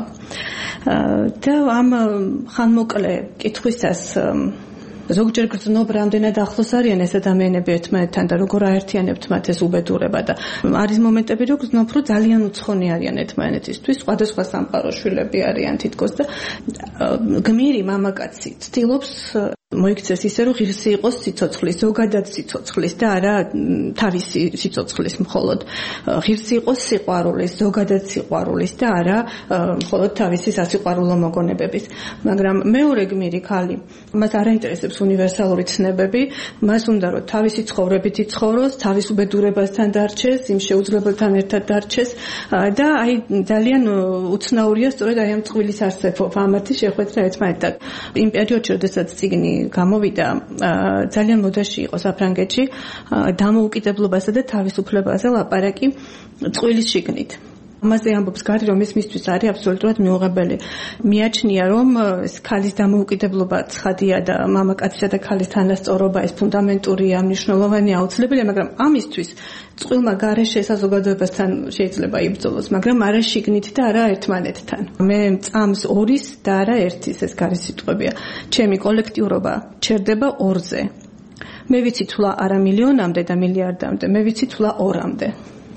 და ამ ხანმოკლე კითხვისას ზოგჯერ გრძნობ, რამდენად ახლოს არიან ეს ადამიანები ერთმანეთთან და როგორ აერთიანებთ მათ ეს უბედურება და არის მომენტები, რომ გრძნობ, რომ ძალიან უცხონი არიან ერთმანეთისთვის, სხვადასხვა სამყაროს შვილები არიან თითქოს და გმირი მამაკაცი ცდილობს მოიქცეს ისე, რომ ღირსი იყოს სიცოცხლის, ზოგადად სიცოცხლის და არა თავისი სიცოცხლის მხოლოდ. ღირსი იყოს სიყვარულის, ზოგადად სიყვარულის და არა მხოლოდ თავისი სასიყვარულო მოგონებების. მაგრამ მეორე გმირი ქალი, მას არ აინტერესებს უნივერსალური ცნებები, მას უნდა რომ თავისი ცხოვრებით იცხოვროს, თავის უბედურებასთან დარჩეს, იმ შეუძლებელთან ერთად დარჩეს და აი ძალიან უცნაურია სწორედ აი ამ წყვილის არსებობა, ამათი შეხვედრა ერთმანეთთან. იმ პერიოდში, როდესაც წიგნი გამოვიდა, ძალიან მოდაში იყო საფრანგეთში დამოუკიდებლობასა და თავისუფლებაზე ლაპარაკი წყვილის შიგნით. ამაზე ამბობს გარი, რომ ეს მისთვის არის აბსოლუტურად მიუღებელი. მიაჩნია, რომ ეს ქალის დამოუკიდებლობა ცხადია და მამაკაცისა და ქალის თანასწორობა ეს ფუნდამენტურია, მნიშვნელოვანია, აუცილებელია, მაგრამ ამისთვის წყვილმა გარეშე საზოგადოებასთან შეიძლება იბრძოლოს, მაგრამ არა შიგნით და არა ერთმანეთთან. მე წამს ორის და არა ერთის ეს გარი სიტყვებია. ჩემი კოლექტიურობა ჩერდება ორზე. მე ვიცი თულა არა მილიონამდე და მილიარდამდე, მე ვიცი თულა ორამდე.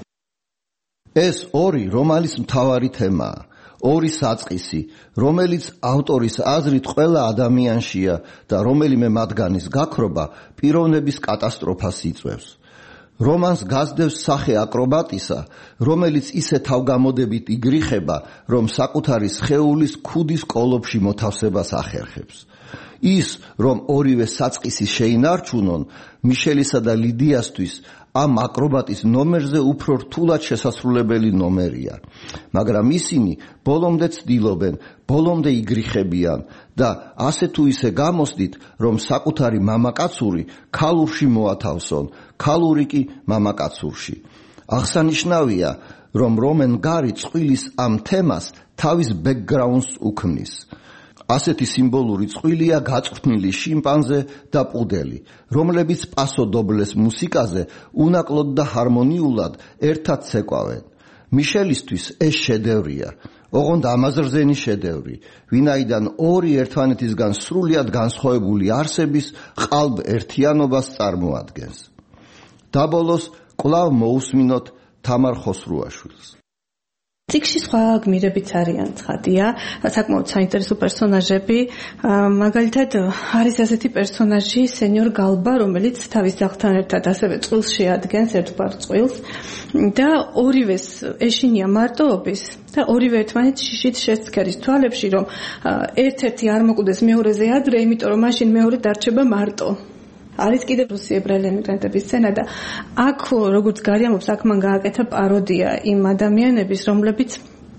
ეს ორი რომალის მთავარი თემაა. ორი საწყისი, რომელიც ავტორის აზრით ყველა ადამიანშია და რომელიმე მათგანის გაქრობა პიროვნების კატასტროფას იწვევს. რომანს გასდევს სახე აკრობატისა, რომელიც ისე თავგამოდებით იგრიხება, რომ საკუთარი სხეულის ქუდის კოლოფში მოთავსებას ახერხებს. ის, რომ ორივე საწყისი შეინარჩუნონ, მიშელისა და ლიდიასთვის ამ აკრობატის ნომერზე უფრო რთულად შესასრულებელი ნომერია. მაგრამ ისინი ბოლომდე ცდილობენ, ბოლომდე იგრიხებიან და ასე თუ ისე გამოსდით, რომ საკუთარი მამაკაცური ქალურში მოათავსონ, ქალური კი მამაკაცურში. აღსანიშნავია, რომ რომენ გარი წყვილის ამ თემას თავის ბექგრაუნდს უქმნის. ასეთი სიმბოლური წყვილია გაწვრთნილი შიმპანზე და პუდელი, რომლებიც პასო დობლეს მუსიკაზე უნაკლოდ და ჰარმონიულად ერთად ცეკვავენ. მიშელისთვის ეს შედევრია, ოღონდ ამაზრზენი შედევრი, ვინაიდან ორი ერთმანეთისგან სრულიად განსხვავებული არსების ყალბ ერთიანობას წარმოადგენს. დაბოლოს კვლავ მოусმინოთ თამარ ხოსრუაშვილს. წიგნში სხვა გმირებიც არიან, ცხადია, საკმაოდ საინტერესო პერსონაჟები. მაგალითად, არის ასეთი პერსონაჟი, სენიორ გალბა, რომელიც თავის ძაღლთან ერთად ასევე წყვილს შეადგენს, ერთგვარ წყვილს და ორივეს ეშინია მარტოობის და ორივე ერთმანეთს შიშით შესცქერის თვალებში, რომ ერთ-ერთი არ მოკვდეს მეორეზე ადრე, იმიტომ რომ მაშინ მეორე დარჩება მარტო. არის კიდევ რუსი ებრაელი ემიგრანტების სცენა და აქ როგორც გარი ამბობს, აქ მან გააკეთა პაროდია იმ ადამიანების, რომლებიც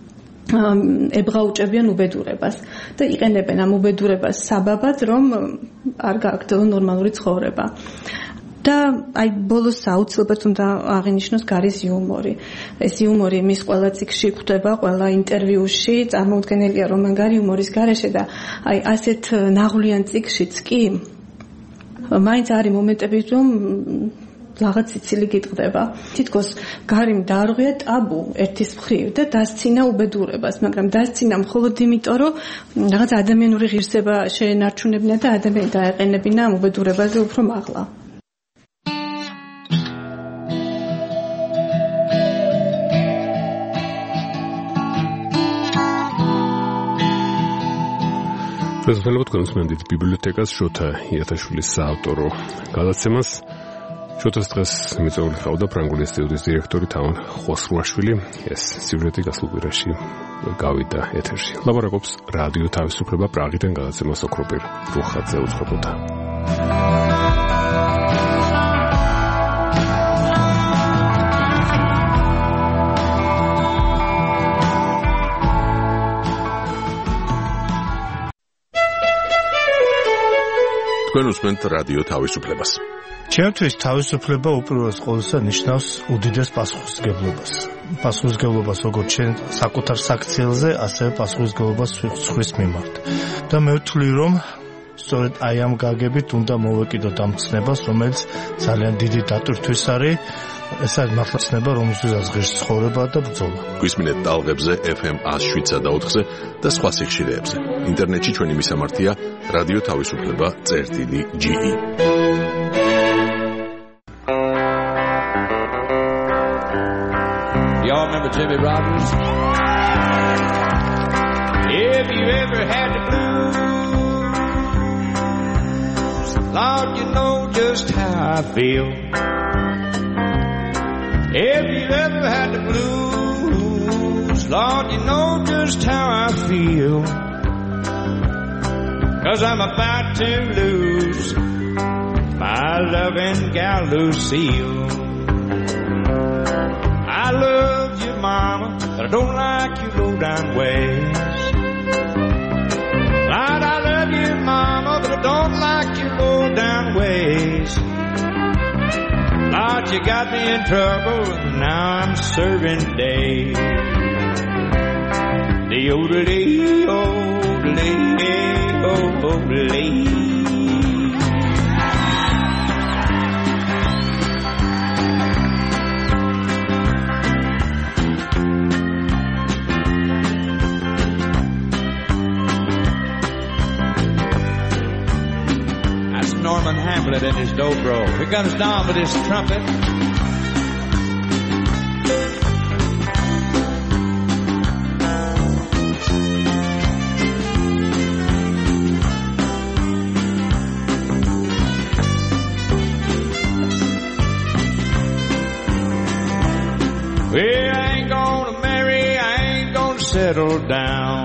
ებღაუჭებიან უბედურებას და იყენებენ ამ უბედურებას საბაბად, რომ არ გააგრძელონ ნორმალური ცხოვრება. და აი ბოლოს აუცილებლად უნდა აღინიშნოს გარის იუმორი. ეს იუმორი მის ყველა წიგნში გვხვდება, ყველა ინტერვიუში, წარმოუდგენელია რომან გარი იუმორის გარეშე და აი ასეთ ნაღვლიან წიგნშიც კი მაინც არის მომენტები, რომ რაღაც სიცილი გიტყდება. თითქოს გარიმ დაარღვია ტაბუ ერთის მხრივ და დასცინა უბედურებას, მაგრამ დასცინა მხოლოდ იმიტომ, რომ რაღაც ადამიანური ღირსება შეენარჩუნებინა და ადამიანი დაეყენებინა ამ უბედურებაზე უფრო მაღლა. პრეზენტებად კონსმენდით ბიბლიოთეკას შოთა იათაშვილის საავტორო გადაცემას. შოთას დღეს მიწვეული ხავდა ფრანგული ინსტიტუტის დირექტორი თამარ ხოსრუაშვილი. ეს სიუჟეტი გასულ კვირაში გავიდა ეთერში. ლაპარაკობს რადიო თავისუფლება პრაღიდან გადაცემას ოქროპირ რუხაძე უცხოებოდა. თქვენ უსმენთ რადიო თავისუფლებას. ჩემთვის თავისუფლება უპირველეს ყოვლისა ნიშნავს უდიდეს პასუხისმგებლობას. პასუხისმგებლობას როგორც ჩვენ საკუთარ საქციელზე, ასევე პასუხისმგებლობას სხვის მიმართ. და მე ვთვლი, რომ სწორედ აი ამ გაგებით უნდა მოვეკიდოთ ამ ცნებას, რომელიც ძალიან დიდი დატვირთვის არის. ეს არის მართლა ცნება, რომელზეც ღირს ცხოვრება და ბრძოლა. გვისმინეთ ტალღებზე ეფ ემ one oh seven და ოთხზე და სხვა სიხშირეებზე. ინტერნეტში ჩვენი მისამართია რადიო თავისუფლება წერტილი ჯი ი. Y'all remember Jimmy Rogers? If you ever had the blues, Lord, you know just how I feel. If you ever had the blues, Lord, you know just how I feel. 'Cause I'm about to lose my loving gal Lucille. I love you, Mama, but I don't like your low-down ways. Lord, I love you, Mama, but I don't like your low-down ways. Lord, you got me in trouble, and now I'm serving days. That's Norman Hamlet and his dobro. Here comes Don with his trumpet. Well, I ain't gonna marry, I ain't gonna settle down.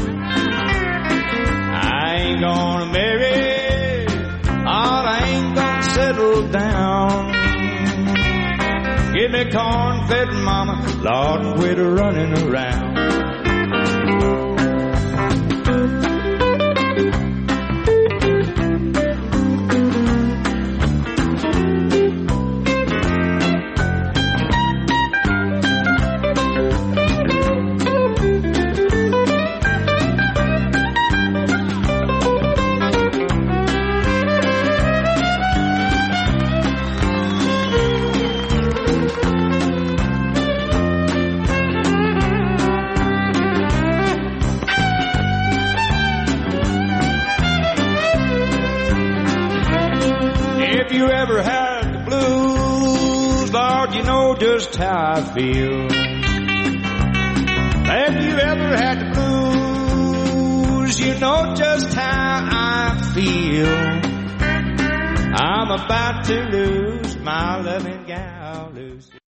I ain't gonna marry, oh, I ain't gonna settle down. Give me corn-fed mama, Lord, quit running around. If you ever had the blues, Lord, you know just how I feel. If you ever had the blues, you know just how I feel. I'm about to lose my loving gal, Lucy.